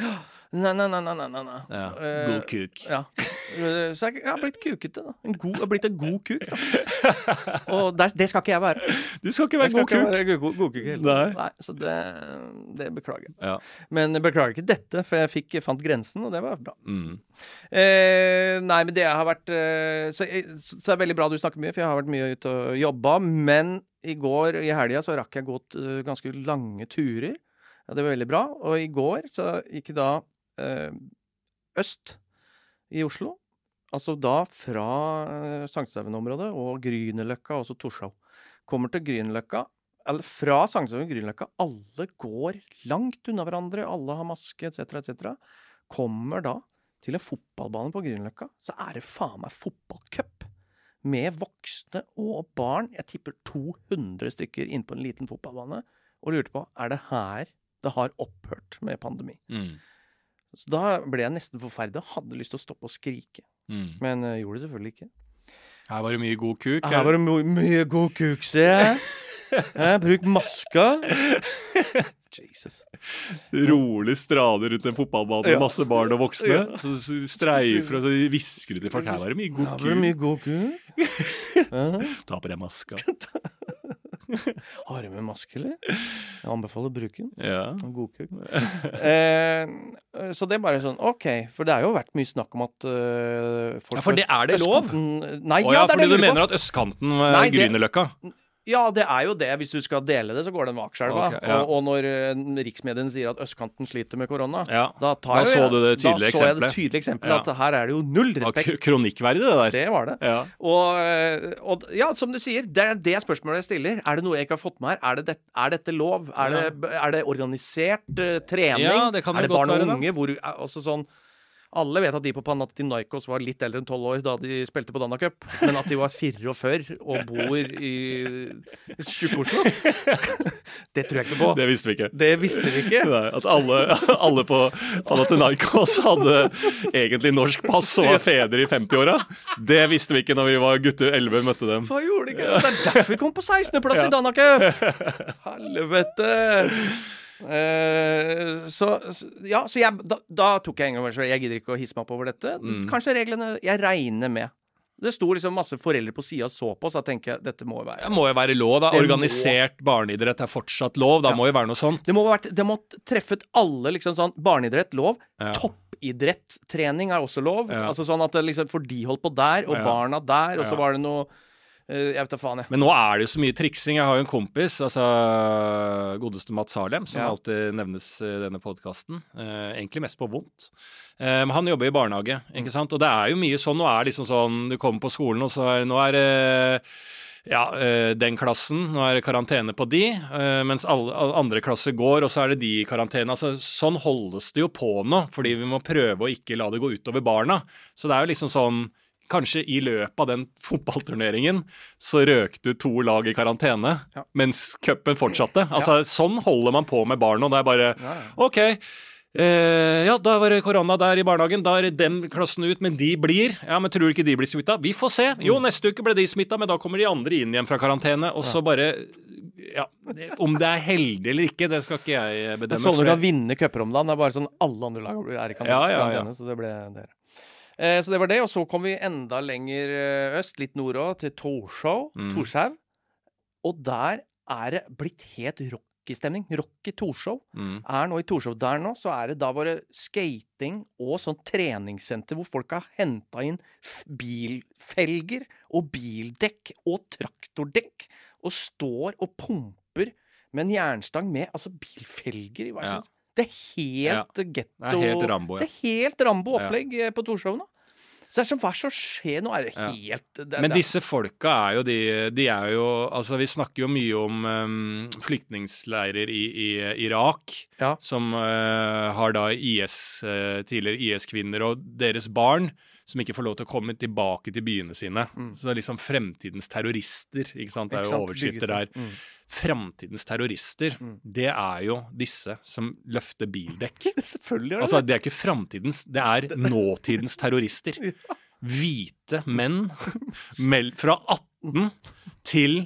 Nei. Ja, god kuk. Ja. Så jeg har blitt kukete, da. Jeg har blitt en god kuk, da. Og det skal ikke jeg være. Du skal ikke være god kuk. Jeg skal ikke være god kuk heller. Nei, så det beklager jeg. Ja. Men jeg beklager ikke dette, for jeg fant grensen, og det var bra. Nei, men det jeg har vært... Så det veldig bra du snakker mye, for jeg har vært mye ute og jobbet, men... I går, i helgen, så rakk jeg gått ganske lange turer. Ja, det var veldig bra. Og i går så gikk jeg da øst i Oslo. Altså da fra Sankthanshaugen-området og Grünerløkka, også Torshov. Kommer til Grünerløkka, eller fra Sankthanshaugen og Grünerløkka. Alle går langt unna hverandre, alle har maske, etc. Kommer da til en fotballbane på Grünerløkka, så det faen meg fotballcup. Med voksne og barn. Jeg tipper 200 stykker inn på en liten fotballbane. Og lurte på, det her det har opphørt med pandemi? Så da ble jeg nesten forferdet. Hadde lyst til å stoppe og skrike. Men jeg gjorde det selvfølgelig ikke. Her var det mye god kuk. Her var det mye god kuk, se. Bruk maska. Jesus. Rolig strader rundt en fotballbane med masse barn og voksne. Så streifer og så visker du til folk. Her var det mye god kuk. Her var det mye god kuk. Ta på deg maska. Har du med maske, eller? Jeg anbefaler å bruke den. Ja. God kuk. Så det bare sånn, ok. For det har jo vært mye snakk om at folk... Ja, for det det lov? Nei, ja, fordi du mener at østkanten Grünerløkka? Ja, det jo det. Hvis du skal dele det, så går det med Akerselva. Okay, ja. Og når riksmedien sier at østkanten sliter med korona, da så du det tydelige eksempelet. Da så jeg det tydelige eksempelet, at her det jo null respekt. Kronikkverdig det der. Det var det. Ja. Og ja, som du sier, det spørsmålet jeg stiller. Det noe jeg ikke har fått med her? Dette lov? Det organisert trening? Ja, det kan det godt være. Barn og unge? Også sånn alle vet at de på Panathinaikos var litt eldre enn 12 år da de spilte på Dana Cup, men at de var 44 og bor i Tjukk-Oslo, det tror jeg ikke på. Det visste vi ikke. Det visste vi ikke. Nei, at alle på Panathinaikos hadde egentlig norsk pass og var fedre i 50-åra. Det visste vi ikke når vi var gutter 11 og møtte dem. Hva gjorde de ikke? Det derfor vi kom på 16. plass i Dana Cup. Helvete! Så da tok jeg engasjement. Jeg gidder ikke å hisse meg opp over dette. Kanskje reglene jeg regner med. Det sto liksom masse foreldre på siden og så på, så jeg tenker dette må jo være. Det må jo være lov da. Organisert barneidrett fortsatt lov. Da må jo være noe sånt. Det må treffet alle liksom sånn. Barneidrett, lov. Toppidrett, trening også lov. Altså sånn at det liksom, for de holdt på der, og barna der, og så var det noe jeg vet da faen jeg. Men nå det jo så mye triksing. Jeg har jo en kompis, godeste Mats Salem, som alltid nevnes i denne podcasten. Egentlig mest på vondt. Han jobber i barnehage, ikke sant? Og det jo mye sånn, nå liksom sånn, du kommer på skolen, og så nå det den klassen, nå det karantene på de, mens alle andre klasser går, og så det de i karantene. Altså, sånn holdes det jo på nå, fordi vi må prøve å ikke la det gå utover barna. Så det jo liksom sånn, kanskje i løpet av den fotballturneringen så røkte 2 lag i karantene, mens cupen fortsatte. Altså, sånn holder man på med barn, og det bare, ok, da var det korona der i barnehagen, da den klassen ut, men de blir, men tror du ikke de blir smittet? Vi får se. Jo, neste uke ble de smittet, men da kommer de andre inn igjen fra karantene, og så bare, om det heldig eller ikke, det skal ikke jeg bedømme. Sånn du kan vinne cuper om dagen, det bare sånn alle andre lag i karantene, så det ble det. Så det var det, og så kom vi enda lenger øst, litt nord til Torshov, og der det blitt helt rockestemning. Rocky Torshov nå i Torshov. Der nå, så det da bare skating og sånn treningssenter hvor folk har hentet inn bilfelger og bildekk og traktordekk, og står og pumper med en jernstang med, altså bilfelger i hver sin. Det helt getto. Det helt Rambo, Det helt Rambo-opplegg på Torshov nå. Så det som hva så skjer nå, det helt... Men disse folka jo, de jo... Altså, vi snakker jo mye om flyktningsleirer i Irak, som har da tidligere IS-kvinner og deres barn, som ikke får lov til å komme tilbake til byene sine. Så det liksom fremtidens terrorister, ikke sant? Det jo overskrifter der. Fremtidens terrorister, det jo disse som løfter bildekk. Selvfølgelig Altså, det ikke fremtidens, det nåtidens terrorister. Hvite menn fra 18 til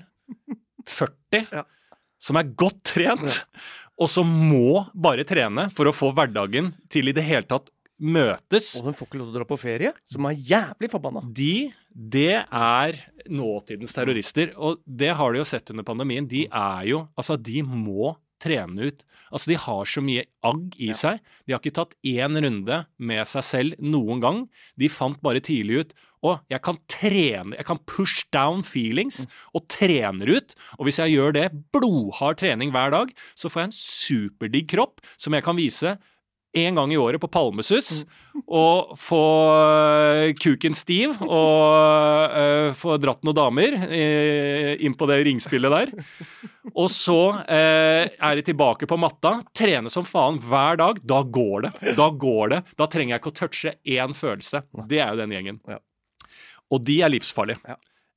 40 som godt trent, og som må bare trene for å få hverdagen til i det hele tatt møtes. Og de får ikke lov til å dra på ferie, som jævlig forbanna. Det nåtidens terrorister, og det har de jo sett under pandemien. De jo, altså de må trene ut. Altså de har så mye agg i seg. De har ikke tatt én runde med seg selv noen gang. De fant bare tidlig ut, jeg kan trene, jeg kan push down feelings, og trener ut. Og hvis jeg gjør det, blodhard trening hver dag, så får jeg en superdigg kropp, som jeg kan vise en gang i året på Palmesus, og få kuken stiv, og få dratt noen damer inn på det ringspillet der. Og så de tilbake på matta, trene som faen hver dag, da går det. Da trenger jeg ikke å touche én følelse. Det jo den gjengen. Og de livsfarlige.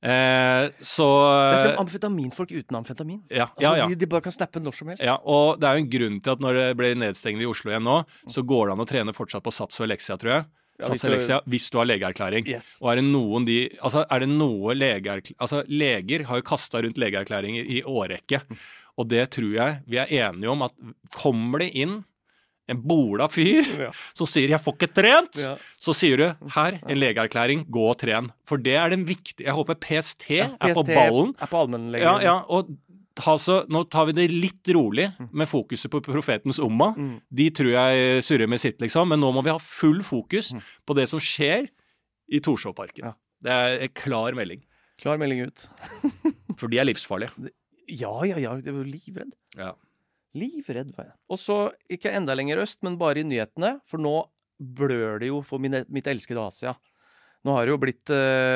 Så det som amfetaminfolk uten amfetamin. De bare kan snappe når som helst. Og det jo en grunn til at når det ble nedstengning i Oslo igjen nå, så går det an å trene fortsatt på Sats og Elexia, tror jeg. Sats og Elexia, hvis du har legeerklæring. Og det noen det noe leger har jo kastet rundt legeerklæringer i årrekke. Og det tror jeg vi enige om, at kommer det inn en bola fyr som sier 'jeg får ikke trent', så sier du 'her, en legeerklæring, gå og tren'. For det den viktige. Jeg håper PST på ballen. På allmennlegen. Og nå tar vi det litt rolig med fokuset på profetens umma. De tror jeg surrer med sitt, liksom. Men nå må vi ha full fokus på det som skjer i Torshovparken. Det en klar melding. Klar melding ut. For de er livsfarlige. Ja, det var jo livredd. Ja. Livredd var jeg. Og så, ikke enda lenger øst, men bare i nyhetene, for nå blør det jo for mitt elskede Asia. Nå har det jo blitt,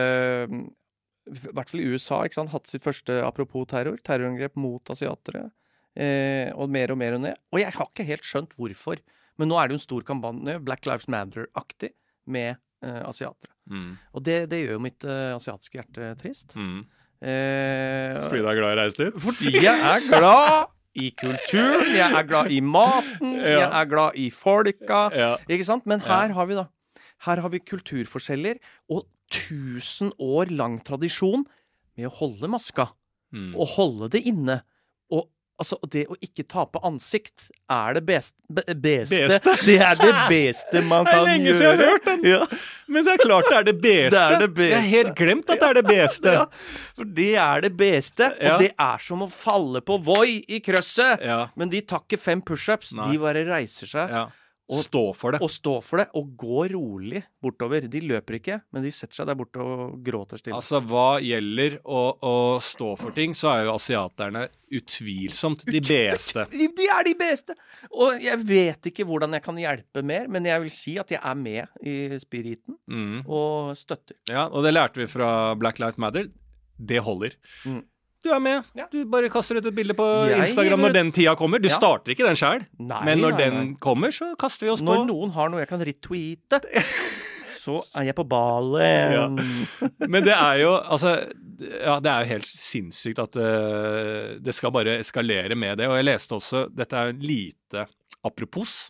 i hvert fall i USA, ikke sant, hatt sitt første, apropos terrorangrep mot asiatere, og mer og ned. Og jeg har ikke helt skjønt hvorfor, men nå er det jo en stor kampanje, Black Lives Matter-aktig, med asiatere. Og det gjør jo mitt asiatiske hjerte trist. Fordi du er glad i reisetid? Fordi jeg er glad i kulturen, jeg er glad i maten, jeg er glad i folka, ikke sant? Men her har vi kulturforskjeller, og 1000 år lang tradisjon med å holde maska, og holde det inne, og altså, det å ikke tape ansikt er det beste. Det er det beste man kan gjøre. Det er lenge siden jeg har hørt den. Ja. Men det er klart det er det beste. Jeg har helt glemt at det er det beste. Ja, for det er det beste, og det er som å falle på Voi i krøsset. Ja. Men de tar ikke 5 push-ups, de bare reiser seg. Ja. Og stå for det, og gå rolig bortover. De løper ikke, men de setter seg der borte og gråter stille. Altså, hva gjelder å stå for ting, så er jo asiaterne utvilsomt de beste. De er de beste! Og jeg vet ikke hvordan jeg kan hjelpe mer, men jeg vil si at jeg er med i spiriten, og støtter. Ja, og det lærte vi fra Black Lives Matter. Det holder. Du er med. Ja. Du bare kaster ut et bilde på Instagram når den tida kommer. Du starter ikke den selv. Men når den kommer, så kaster vi oss på. Når noen har noe jeg kan retweete, så er jeg på ballen. Men det er jo, altså, det er jo helt sinnssykt at det skal bare eskalere med det. Og jeg leste også, dette er lite apropos,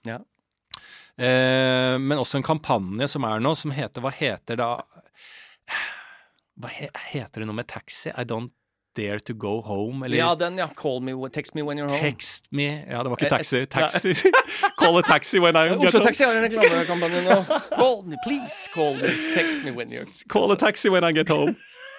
men også en kampanje som er nå, som heter, hva heter det nå med taxi? I don't dare to go home, eller? Ja, den, call me, text me when you're home. Text me, det var ikke taxi. Call a taxi when I get home. Oslo Taxi har en reklamekampanje nå. Call me, please call me, text me when you're... Call a taxi when I get home.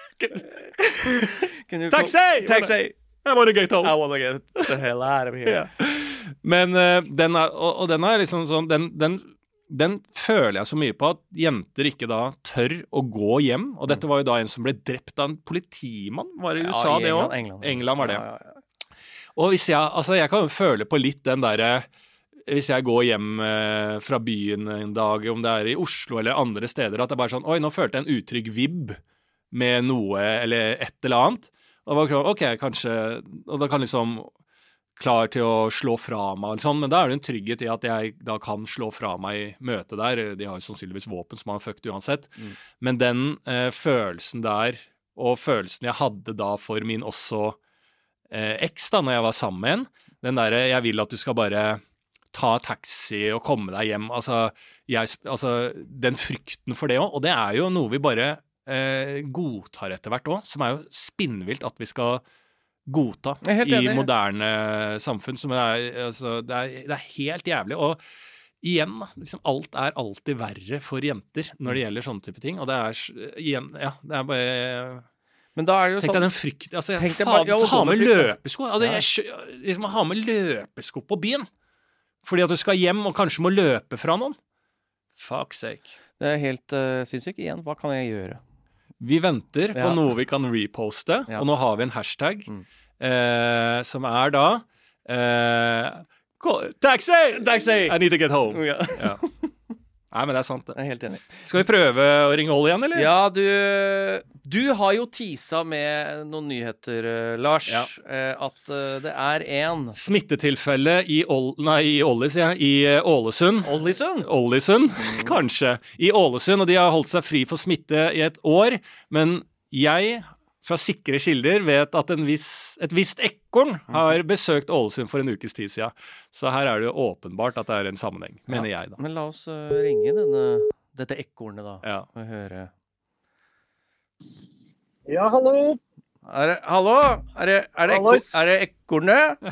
Taxi! I want to get home. I want to get the hell out of here. Men den er liksom sånn, den føler jeg så mye på at jenter ikke da tør å gå hjem. Og dette var jo da en som ble drept av en politimann. Var det i USA det også? England var det. Og hvis jeg kan jo føle på litt den der, hvis jeg går hjem fra byen en dag, om det er i Oslo eller andre steder, at det er bare sånn, oi, nå følte jeg en utrygg vibb med noe eller et eller annet. Og da var det ok, kanskje, og da kan liksom klar til å slå fra meg eller sånn, men da er det en trygghet i at jeg da kan slå fra meg i møtet der. De har jo sannsynligvis våpen som man har fucket uansett. Men den følelsen der, og følelsen jeg hadde da for min også eks da, når jeg var sammen med en, den der, jeg vil at du skal bare ta taxi og komme deg hjem, altså den frykten for det også, og det er jo noe vi bare godtar etter hvert også, som er jo spinnvilt at vi skal godta i moderne samfunn, som det er helt jævlig, og igjen, liksom, alt er alltid verre for jenter når det gjelder sånne type ting, og det er igjen, det er bare... Men da er det jo tenk deg den frykt, ha med løpesko, ha med løpesko på byen, fordi at du skal hjem og kanskje må løpe fra noen. Fuck's sake. Det er helt sinnssykt. Igjen, hva kan jeg gjøre? Vi venter på noe vi kan reposte, og nå har vi en hashtag som er da Taxi! I need to get home. Nei, men det er sant det. Jeg er helt enig. Skal vi prøve å ringe Olli igjen, eller? Ja, du har jo teaset med noen nyheter, Lars, at det er en smittetilfelle i Ålesund. Ålesund, kanskje. I Ålesund, og de har holdt seg fri for smitte i et år, men jeg fra sikre kilder vet at et visst ekorn har besøkt Ålesund for en ukes tid siden. Så her er det jo åpenbart at det er en sammenheng, mener jeg da. Men la oss ringe dette ekornet da, og høre. Ja, hallo. Hallo? Er det ekornet?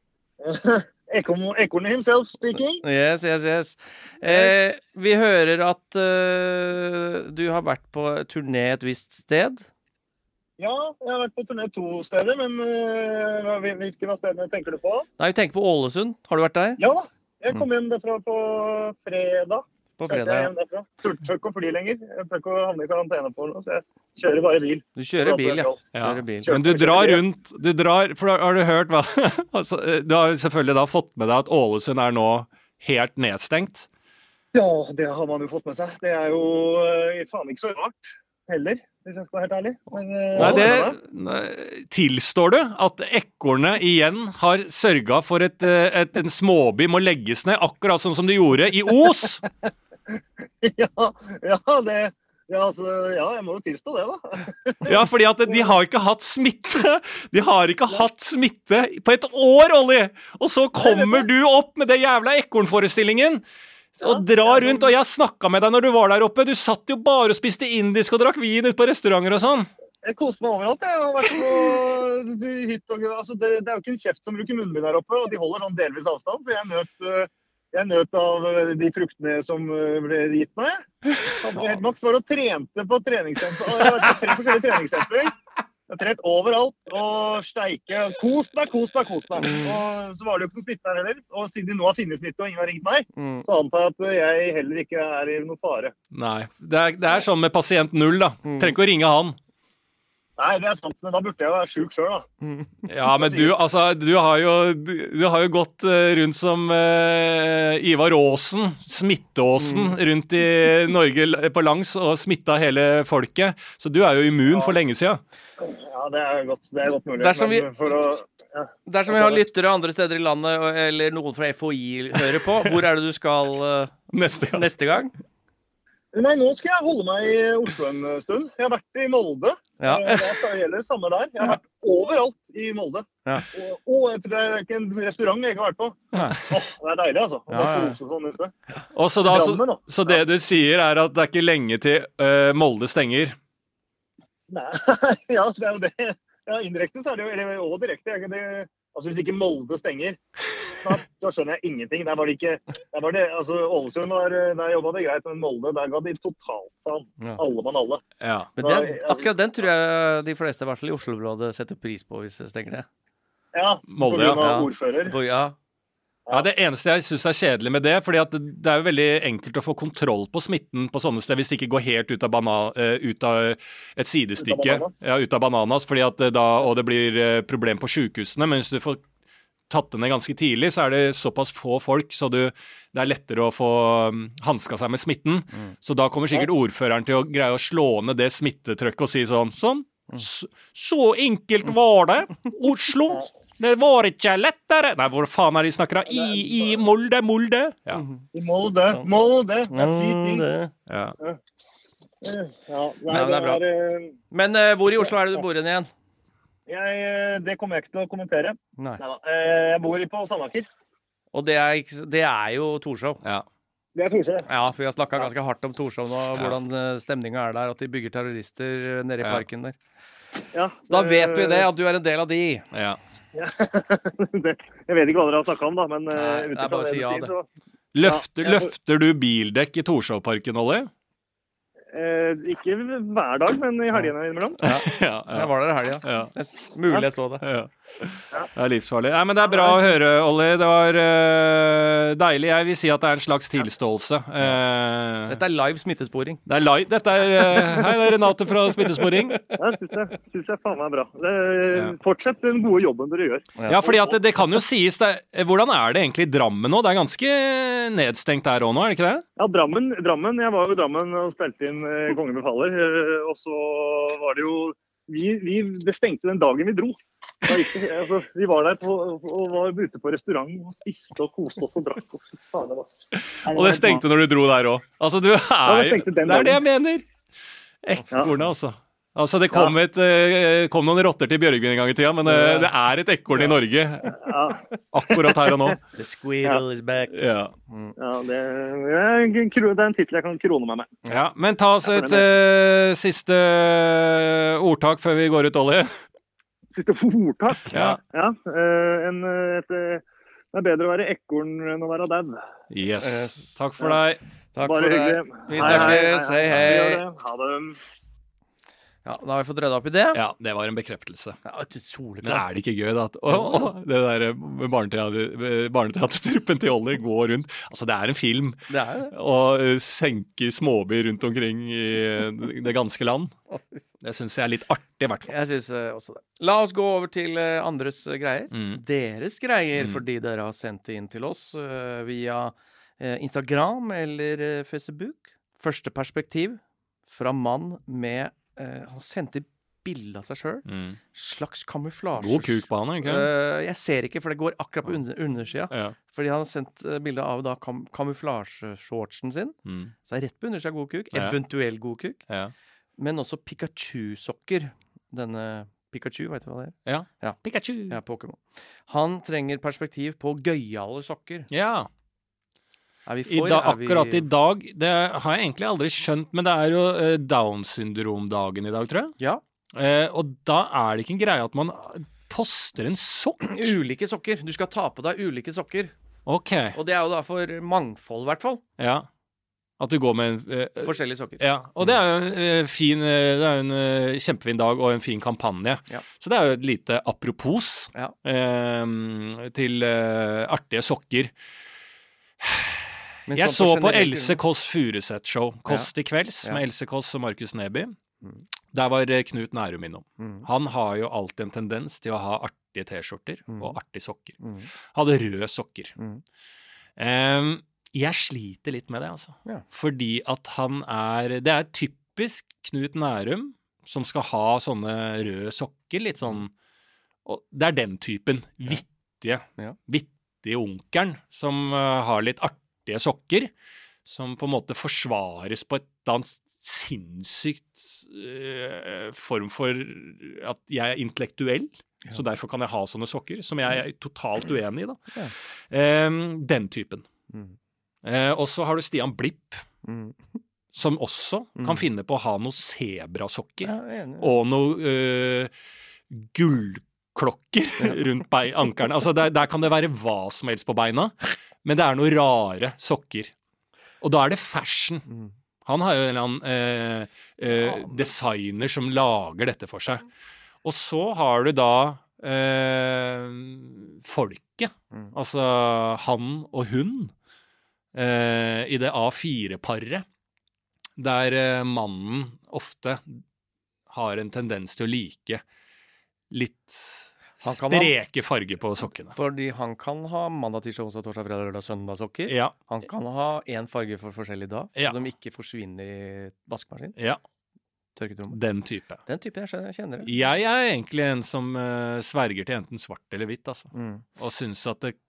Ekornet himself speaking. Yes. Vi hører at du har vært på turné et visst sted. Ja, jeg har vært på turné 2 steder, men hvilken av stedene tenker du på? Nei, vi tenker på Ålesund. Har du vært der? Ja, jeg kom hjem derfra på fredag. på Jeg er fredag. hjem derfra. Tør ikke å fly lenger. Jeg tør ikke å havne i karantene på noe, så jeg kjører bare bil. Du kjører bil, ja. Ja. Kjører bil. Men du drar rundt, for har du hørt hva? Altså, du har jo selvfølgelig da fått med deg at Ålesund er nå helt nedstengt. Ja, det har man jo fått med seg. Det er jo faen ikke så rart heller, hvis jeg skal være helt ærlig. Men, tilstår du at ekornet igjen har sørget for en småby må legges ned, akkurat sånn som de gjorde i Os? ja, jeg må jo tilstå det, da. Ja, fordi at de har ikke hatt smitte. De har ikke hatt smitte på et år, Olli! Og så kommer du opp med det jævla ekornforestillingen og drar rundt, og jeg snakket med deg når du var der oppe. Du satt jo bare og spiste indisk og drakk vin ut på restauranter og sånn. Jeg koste meg overalt, jeg har vært på hytt og altså, det er jo ikke en kjeft som bruker munnbind der oppe, og de holder sånn delvis avstand, så jeg nøt av de fruktene som ble gitt meg. Hadde helt maks for å trente på treningssenter. Jeg har vært på 3 forskjellige treningssenter. Jeg har trent overalt og steike. Kost meg. Og så var det jo ikke noe smitte her heller. Og siden de nå har finnet smitte og ingen har ringt meg, så antar jeg at jeg heller ikke er i noe fare. Nei, det er sånn med pasient 0 da. Trenger ikke å ringe han. Nei, det er sant, men da burde jeg jo være syk selv da. Ja, men du har jo gått rundt som Ivar Aasen, Smitteåsen, rundt i Norge på langs og smittet hele folket. Så du er jo immun for lenge siden. Ja, det er godt mulig. Dersom vi har lyttere andre steder i landet, eller noen fra FHI hører på, hvor er det du skal neste gang? Nei, nå skal jeg holde meg i Oslo en stund. Jeg har vært i Molde. Ja. Det gjelder samme der. Jeg har vært overalt i Molde. Ja. Og det er ikke en restaurant jeg ikke har vært på. Det er deilig, altså. Og så det du sier er at det er ikke lenge til Molde stenger? Nei, ja, det er jo det. Ja, indirekte så er det jo, eller også direkte. Altså hvis ikke Molde stenger, da skjønner jeg ingenting. Der var det altså Ålesund der jobbet det greit, men Molde, der ga de totalt faen. Alle mann alle. Ja. Men akkurat den tror jeg de fleste, i hvert fall i Oslo-området, setter pris på hvis det stenger det. Ja, Molde, på grunn av ordfører. Ja, det eneste jeg synes er kjedelig med det, fordi at det er jo veldig enkelt å få kontroll på smitten på sånne steder, hvis det ikke går helt ut av et sidestykke, ut av bananas, fordi at og det blir problem på sykehusene, men hvis du får tatt det ned ganske tidlig, så er det såpass få folk, så det er lettere å få handsket seg med smitten. Så da kommer sikkert ordføreren til å greie å slå ned det smittetrykket og si sånn, så enkelt var det, Oslo! Det var ikke lettere. Nei, hvor faen er de snakker da? I Molde. Ja. I Molde. Ja. Nei, det er bra. Men hvor i Oslo er det du bor igjen? Det kommer jeg ikke til å kommentere. Nei. Jeg bor på Sandaker. Og det er jo Torshov. Ja. Det er Torshov. Ja, for vi har snakket ganske hardt om Torshov nå, hvordan stemningen er der, at de bygger terrorister nede i parken der. Ja, så da vet vi det, at du er en del av de. Ja. Jeg vet ikke hva dere har snakket om da, men det er bare å si ja det. Løfter du bildekk i Torshovparken, Olli? Ikke hver dag, men i helgene innimellom. Jeg var der i helgen. Mulig jeg så det. Det er livsfarlig. Nei, men det er bra å høre, Olli. Det var deilig. Jeg vil si at det er en slags tilståelse. Dette er live smittesporing. Det er live. Hei, det er Renate fra Smittesporing. Ja, synes jeg faen meg bra. Fortsett den gode jobben dere gjør. Ja, fordi at det kan jo sies, hvordan er det egentlig i Drammen nå? Det er ganske nedstengt der også nå, er det ikke det? Ja, Drammen. Jeg var jo i Drammen og spilte inn Kongen befaler, og så var det jo det stengte den dagen vi dro. Vi var der og var ute på restaurant og spiste og koste oss og drakk. Og det stengte når du dro der også. Altså, det er det jeg mener. Ekornet, altså. Altså, det kom noen rotter til Bjørgvin en gang i tida, men det er et ekorn i Norge. Akkurat her og nå. The squirrel is back. Ja, det er en titel jeg kan krone meg med. Ja, men ta oss et siste ordtak før vi går ut, Olli. Siste ordtak? Ja. Det er bedre å være ekorn enn å være dau. Yes. Takk for deg. Takk for deg. Vi snakkes. Hei. Ha det. Ja, da har vi fått redda opp i det. Ja, det var en bekreftelse. Ja, Men er det ikke gøy da? Det der med barneteatertruppen til Ollie går rundt. Altså, det er en film. Det er det. Og senker småbyer rundt omkring i det ganske land. Det synes jeg er litt artig, i hvert fall. Jeg synes også det. La oss gå over til andres greier. Deres greier, fordi dere har sendt det inn til oss via Instagram eller Facebook. Første perspektiv fra mann med han sendte bilde av seg selv. Slags kamuflasje. God kuk på han, ikke? Jeg ser ikke, for det går akkurat på undersida. Ja. Fordi han har sendt bilde av da kamuflasjeshortsen sin. Så er rett på undersida god kuk. Eventuell god kuk. Ja. Men også Pikachu-sokker. Denne Pikachu, vet du hva det er? Ja. Pikachu. Ja, Pokémon. Han trenger perspektiv på gøyale sokker. Ja. Er vi for? Akkurat i dag, det har jeg egentlig aldri skjønt, men det er jo Down-syndrom-dagen i dag, tror jeg. Ja. Og da er det ikke en greie at man poster en sokk. Ulike sokker. Du skal ta på deg ulike sokker. Ok. Og det er jo da for mangfold, i hvert fall. Ja. At du går med en forskjellige sokker. Ja, og det er jo en kjempefin dag og en fin kampanje. Ja. Så det er jo et lite apropos til artige sokker. Jeg så på Else Kåss Furuseth show Kåss til kvelds med Else Kåss og Markus Neby. Der var Knut Nærum innom. Han har jo alltid en tendens til å ha artige t-skjorter og artige sokker. Hadde røde sokker. Jeg sliter litt med det, altså. Fordi at det er typisk Knut Nærum som skal ha sånne røde sokker, litt sånn, og det er den typen vittige onkelen som har litt artige sokker, som på en måte forsvares på et eller annet sinnssykt form for at jeg er intellektuell, så derfor kan jeg ha sånne sokker, som jeg er totalt uenig i da. Den typen. Og så har du Stian Blipp, som også kan finne på å ha noen zebrasokker, og noe gullklokker rundt ankerne. Altså der kan det være hva som helst på beina, men det er noen rare sokker. Og da er det fashion. Han har jo en eller annen designer som lager dette for seg. Og så har du da folket, altså han og hun, i det A4-paret, der mannen ofte har en tendens til å like litt spreke farge på sokkene. Fordi han kan ha mandag, tirsdag, onsdag, torsdag, fredag, lørdag, søndag sokker. Ja. Han kan ha en farge for forskjellig dag, så de ikke forsvinner i vaskemaskin. Ja. Tørketromme. Den type. Den type, jeg kjenner det. Jeg er egentlig en som sverger til enten svart eller hvitt, altså. Og synes at det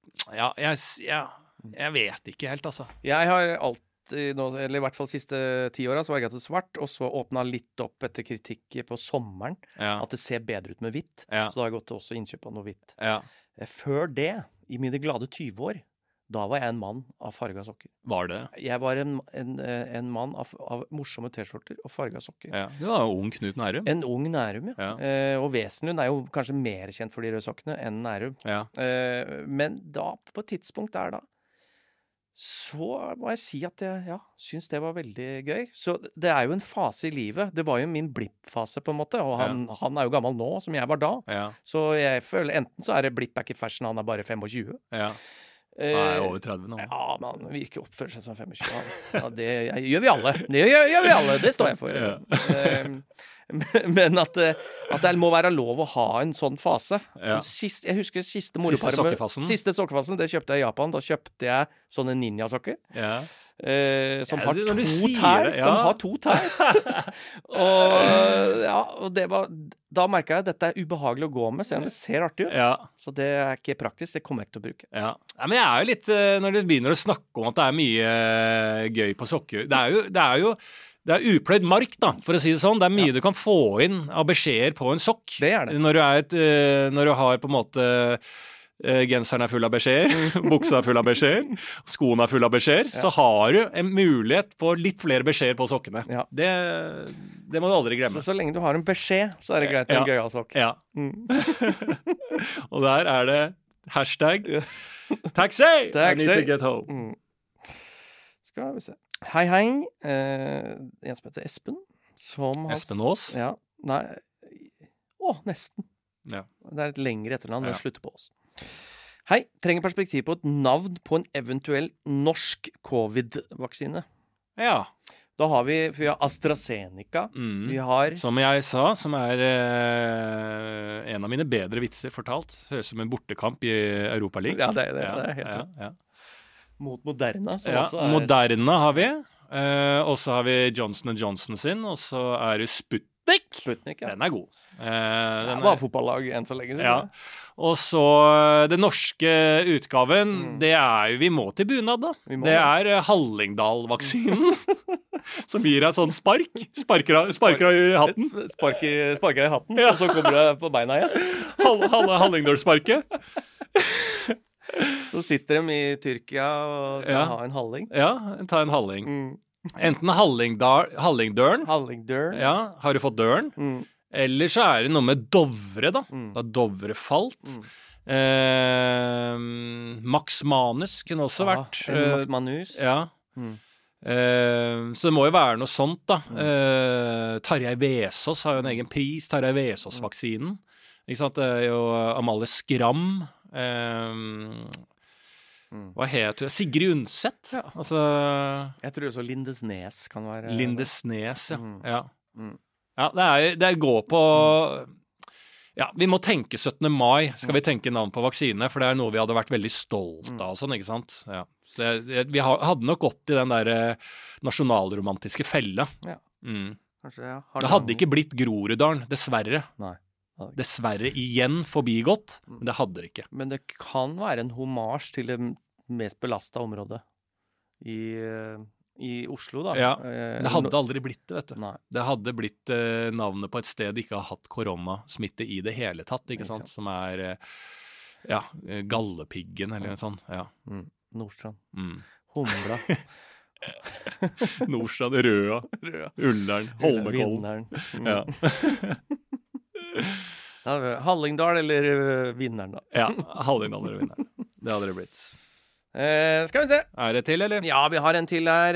jeg vet ikke helt, altså. Jeg har alltid, eller i hvert fall de siste 10 årene, så var jeg til svart, og så åpnet litt opp etter kritikk på sommeren, at det ser bedre ut med hvitt. Så da har jeg gått til også innkjøp av noe hvitt. Før det, i mine glade 20 år, da var jeg en mann av farga sokker. Var det? Jeg var en mann av morsomme t-skjorter og farga sokker. Du var en ung Knut Nærum. En ung Nærum, og Wesenlund er jo kanskje mer kjent for de røde sokkene enn Nærum. Men da, på et tidspunkt der da, så må jeg si at jeg synes det var veldig gøy. Så det er jo en fase i livet. Det var jo min blipp-fase på en måte, og han er jo gammel nå, som jeg var da. Så jeg føler enten så er det blipp back i fashion, han er bare 25. Han er over 30 nå. Ja, men han virker oppfører seg som 25. Det gjør vi alle. Det gjør vi alle, det står jeg for. Men at det må være lov å ha en sånn fase. Jeg husker siste sokkefasen, det kjøpte jeg i Japan. Da kjøpte jeg sånne ninja-sokker som har to tær. Og det var, da merket jeg at dette er ubehagelig å gå med, selv om det ser artig ut. Så det er ikke praktisk, det kommer jeg ikke til å bruke. Men jeg er jo litt, når du begynner å snakke om at det er mye gøy på sokker, det er upløyd mark, da, for å si det sånn. Det er mye du kan få inn av beskjeder på en sokk. Det er det. Når du har på en måte genseren er full av beskjeder, buksa er full av beskjeder, skoene er full av beskjeder, så har du en mulighet på litt flere beskjeder på sokkene. Det må du aldri glemme. Så lenge du har en beskjed, så er det greit med en gøyal sokk. Og der er det hashtag taxi! I need to get home. Skal vi se. Hei. En som heter Espen Espen Aas? Ja, nei. Nesten. Ja. Det et lengre etternavn, men slutter på Aas. Hei, trenger perspektiv på et navn på en eventuell norsk covid-vaksine. Ja. Da har vi AstraZeneca. Vi har... Som jeg sa, som en av mine bedre vitser fortalt. Høres som en bortekamp i Europa League. Ja, det er helt klart. Ja. Mot Moderna. Moderna har vi. Og så har vi Johnson & Johnson sin, og så det Sputnik, ja. Den god. Den var fotballag enn så lenge siden. Ja. Og så den norske utgaven, det jo vi må til bunad da. Det Hallingdal-vaksinen, som gir deg sånn spark. Sparker i hatten. Sparker i hatten, og så kommer det på beina igjen. Hallingdal-sparket. Så sitter de i Tyrkia og skal ha en halling. Ja, ta en halling. Enten Hallingdøren. Ja, har du fått døren? Eller så det noe med Dovre, da. Da Dovre falt. Max Manus kunne også vært. Max Manus. Ja. Så det må jo være noe sånt, da. Tarjei Vesaas har jo en egen pris. Tarjei Vesaas-vaksinen. Ikke sant? Det jo Amalie Skram. Hva heter det? Sigrid Undset. Ja. Altså, jeg tror også Lindesnes kan være Lindesnes, ja. Det går på vi må tenke 17. mai. Skal vi tenke navn på vaksine? For det noe vi hadde vært veldig stolt av, sånn, ikke sant? Ja. Så vi hadde nok gått i den der nasjonalromantiske felle. Ja. Kanskje, ja. Det hadde ikke blitt Groruddalen, dessverre. Nei. Dessverre igjen forbigått, men det hadde det ikke. Men det kan være en hommage til det mest belastet området i Oslo, da. Ja, det hadde aldri blitt det, vet du. Nei. Det hadde blitt navnet på et sted de ikke har hatt koronasmitte i det hele tatt, ikke sant? Som Gallepiggen, eller noe sånt. Ja. Nordstrand. Humla. Nordstrand, Røa. Ullern, Holmenkollen. Ja. Hallingdal eller Vinneren, da. Ja, Hallingdal eller Vinneren. Det hadde det blitt. Skal vi se. Det til, eller? Ja, vi har en til her.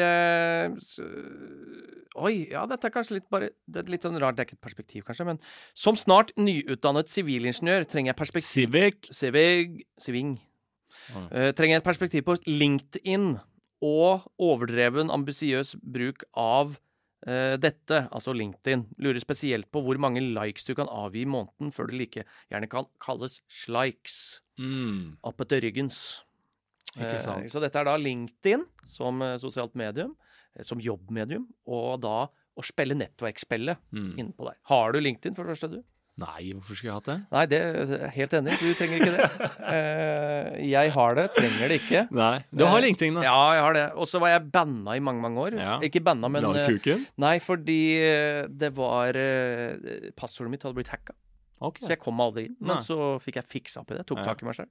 Oi, ja, dette kanskje det litt sånn rart, det ikke et perspektiv, kanskje, men som snart nyutdannet sivilingeniør trenger jeg perspektiv... Siving. Trenger jeg et perspektiv på LinkedIn og overdreven, ambisiøs bruk av dette, altså LinkedIn. Lurer spesielt på hvor mange likes du kan avgi i måneden før det like gjerne kan kalles slikes. Opp etter ryggens. Ikke sant. Så dette da LinkedIn som sosialt medium, som jobbmedium, og da å spille nettverksspillet innpå der. Har du LinkedIn for det første, du? Nei, hvorfor skulle jeg hatt det? Nei, det helt enig. Du trenger ikke det. Jeg har det, trenger det ikke. Nei, du har LinkedIn da. Ja, jeg har det. Og så var jeg banna i mange år. Ja. Ikke banna, men... Lavkuken? Nei, fordi det var... passordet mitt hadde blitt hacket. Okay. Så jeg kom aldri inn. Men så fikk jeg fiksa opp i det. Tok tak i meg selv.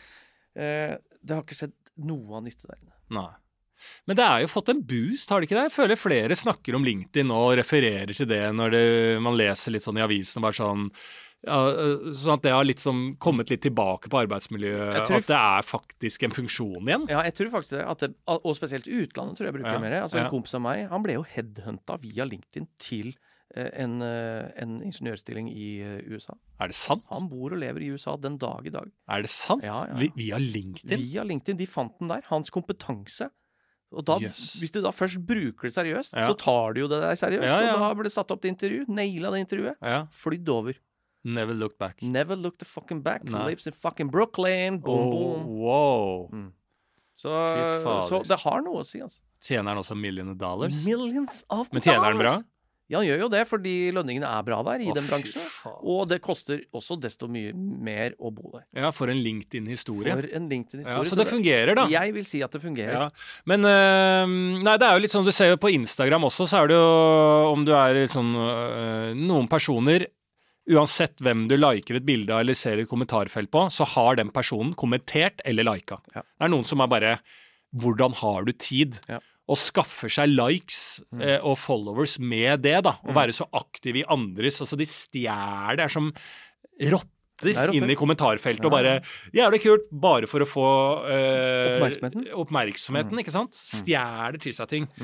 Det har ikke sett noe av nytte der inne. Nei. Men det jo fått en boost, har det ikke det? Jeg føler flere snakker om LinkedIn og refererer til det når man leser litt sånn i avisen og bare sånn sånn at det har liksom kommet litt tilbake på arbeidsmiljøet, at det faktisk en funksjon igjen. Ja, jeg tror faktisk det, og spesielt i utlandet tror jeg bruker mer. Altså en kompis av meg, han ble jo headhunta via LinkedIn til en ingeniørstilling i USA. Det sant? Han bor og lever i USA den dag i dag. Det sant? Ja. Via LinkedIn? Via LinkedIn, de fant den der. Hans kompetanse. Og da, hvis du da først bruker det seriøst, så tar du jo det der seriøst. Og da ble det satt opp til intervju, naila det intervjuet, flydd over. Never looked back. Never looked the fucking back. Lives in fucking Brooklyn. Boom, boom. Wow. Så det har noe å si, altså. Tjener han også $millions? Millions of dollars. Men tjener han bra? Ja, han gjør jo det, fordi lønningene bra der i den bransjen. Og det koster også desto mye mer å bo der. Ja, for en LinkedIn-historie. Ja, så det fungerer, da. Jeg vil si at det fungerer. Ja. Men nei, det jo litt sånn, du ser jo på Instagram også, så det jo, om du litt sånn, noen personer, uansett hvem du liker et bilde av eller ser et kommentarfelt på, så har den personen kommentert eller liket. Det noen som bare, hvordan har du tid? Og skaffer seg likes og followers med det, da. Og være så aktiv i andres. Altså, de stjeler. Det som inn i kommentarfeltet og bare, jævlig kult, bare for å få oppmerksomheten, ikke sant? Stjæler til seg ting.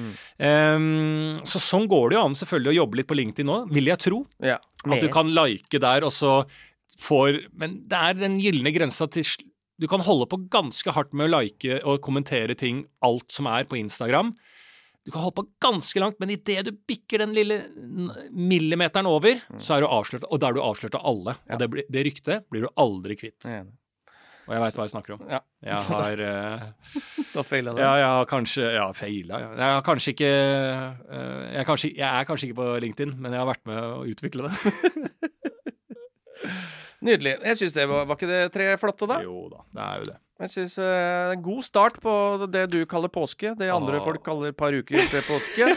Så sånn går det jo an selvfølgelig å jobbe litt på LinkedIn nå, vil jeg tro. At du kan like der, og så men det den gyllene grensa til du kan holde på ganske hardt med å like og kommentere ting, alt som på Instagram. Du kan holde på ganske langt, men i det du bikker den lille millimeteren over, så du avslørt, og da du avslørt av alle. Og det ryktet blir du aldri kvitt. Og jeg vet hva jeg snakker om. Jeg har... Da feilet det. Ja, jeg har kanskje... Ja, feilet. Jeg har kanskje ikke... Jeg kanskje ikke på LinkedIn, men jeg har vært med å utvikle det. Nydelig. Jeg synes det var ikke det 3 flotte da? Jo da, det jo det. Jeg synes en god start på det du kaller påske, det andre folk kaller par uker til påske.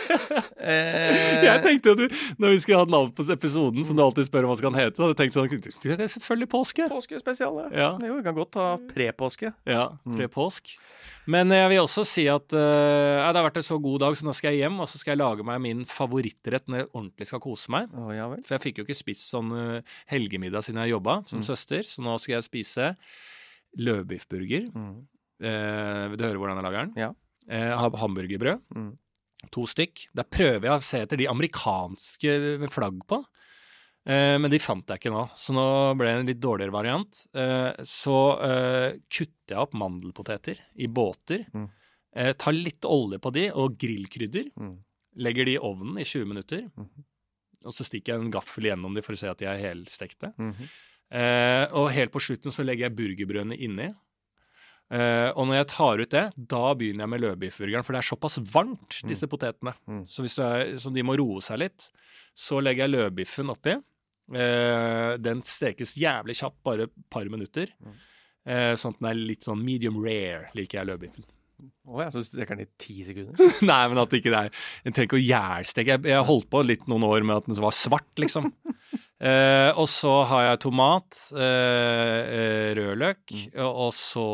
Jeg tenkte at når vi skulle ha navn på episoden, som du alltid spør om hva skal den hete, hadde jeg tenkt sånn, selvfølgelig påske. Påske spesial, Jo, vi kan godt ta pre-påske. Ja, pre-påsk. Men jeg vil også si at det har vært en så god dag, så nå skal jeg hjem, og så skal jeg lage meg min favorittrett når jeg ordentlig skal kose meg. For jeg fikk jo ikke spist sånn helgemiddag siden jeg jobbet som søster, så nå skal jeg spise løvbiffburger. Vil du høre hvordan jeg lager den? Jeg har hamburgerbrød, 2 stykk. Der prøver jeg å se etter de amerikanske flagg på. Men de fant jeg ikke nå, så nå ble det en litt dårligere variant. Så kutter jeg opp mandelpoteter i båter, tar litt olje på de og grillkrydder, legger de i ovnen i 20 minutter, og så stikker jeg en gaffel gjennom de for å se at de helstekte. Og helt på slutten så legger jeg burgerbrødene inni. Og når jeg tar ut det, da begynner jeg med løvbiffburgeren, for det såpass varmt, disse potetene. Så hvis så de må roe seg litt, så legger jeg løvbiffen oppi. Den stekes jævlig kjapt, bare et par minutter. Sånn at den litt sånn medium rare, liker jeg løvbiffen. Så du steker den i 10 sekunder? Nei, men at det ikke jeg trenger ikke å jælsteke. Jeg holdt på litt noen år med at den var svart, liksom. Og så har jeg tomat, rødløk, og så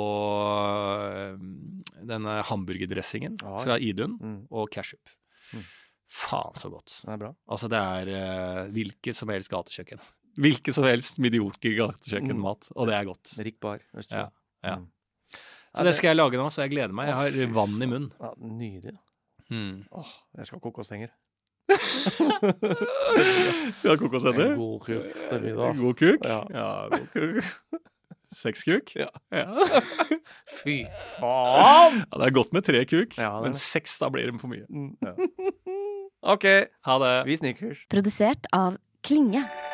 denne hamburgerdressingen fra Idun, og ketchup. Faen så godt. Det bra. Altså det hvilket som helst gatekjøkken. Hvilket som helst medioker gatekjøkkenmat, og det godt. Rik bar, Østfold. Ja. Så det skal jeg lage nå, så jeg gleder meg. Jeg har vann i munnen. Ja, nydelig. Jeg skal ha kokoshenger. Skal du ha kokoshenger? En god kuk til middag. God kuk? Ja, god kuk. 6 kuk? Ja. Fy faen! Ja, det godt med 3 kuk, men 6 da blir det for mye. Ok, ha det. Vi snickers. Produsert av Klinge.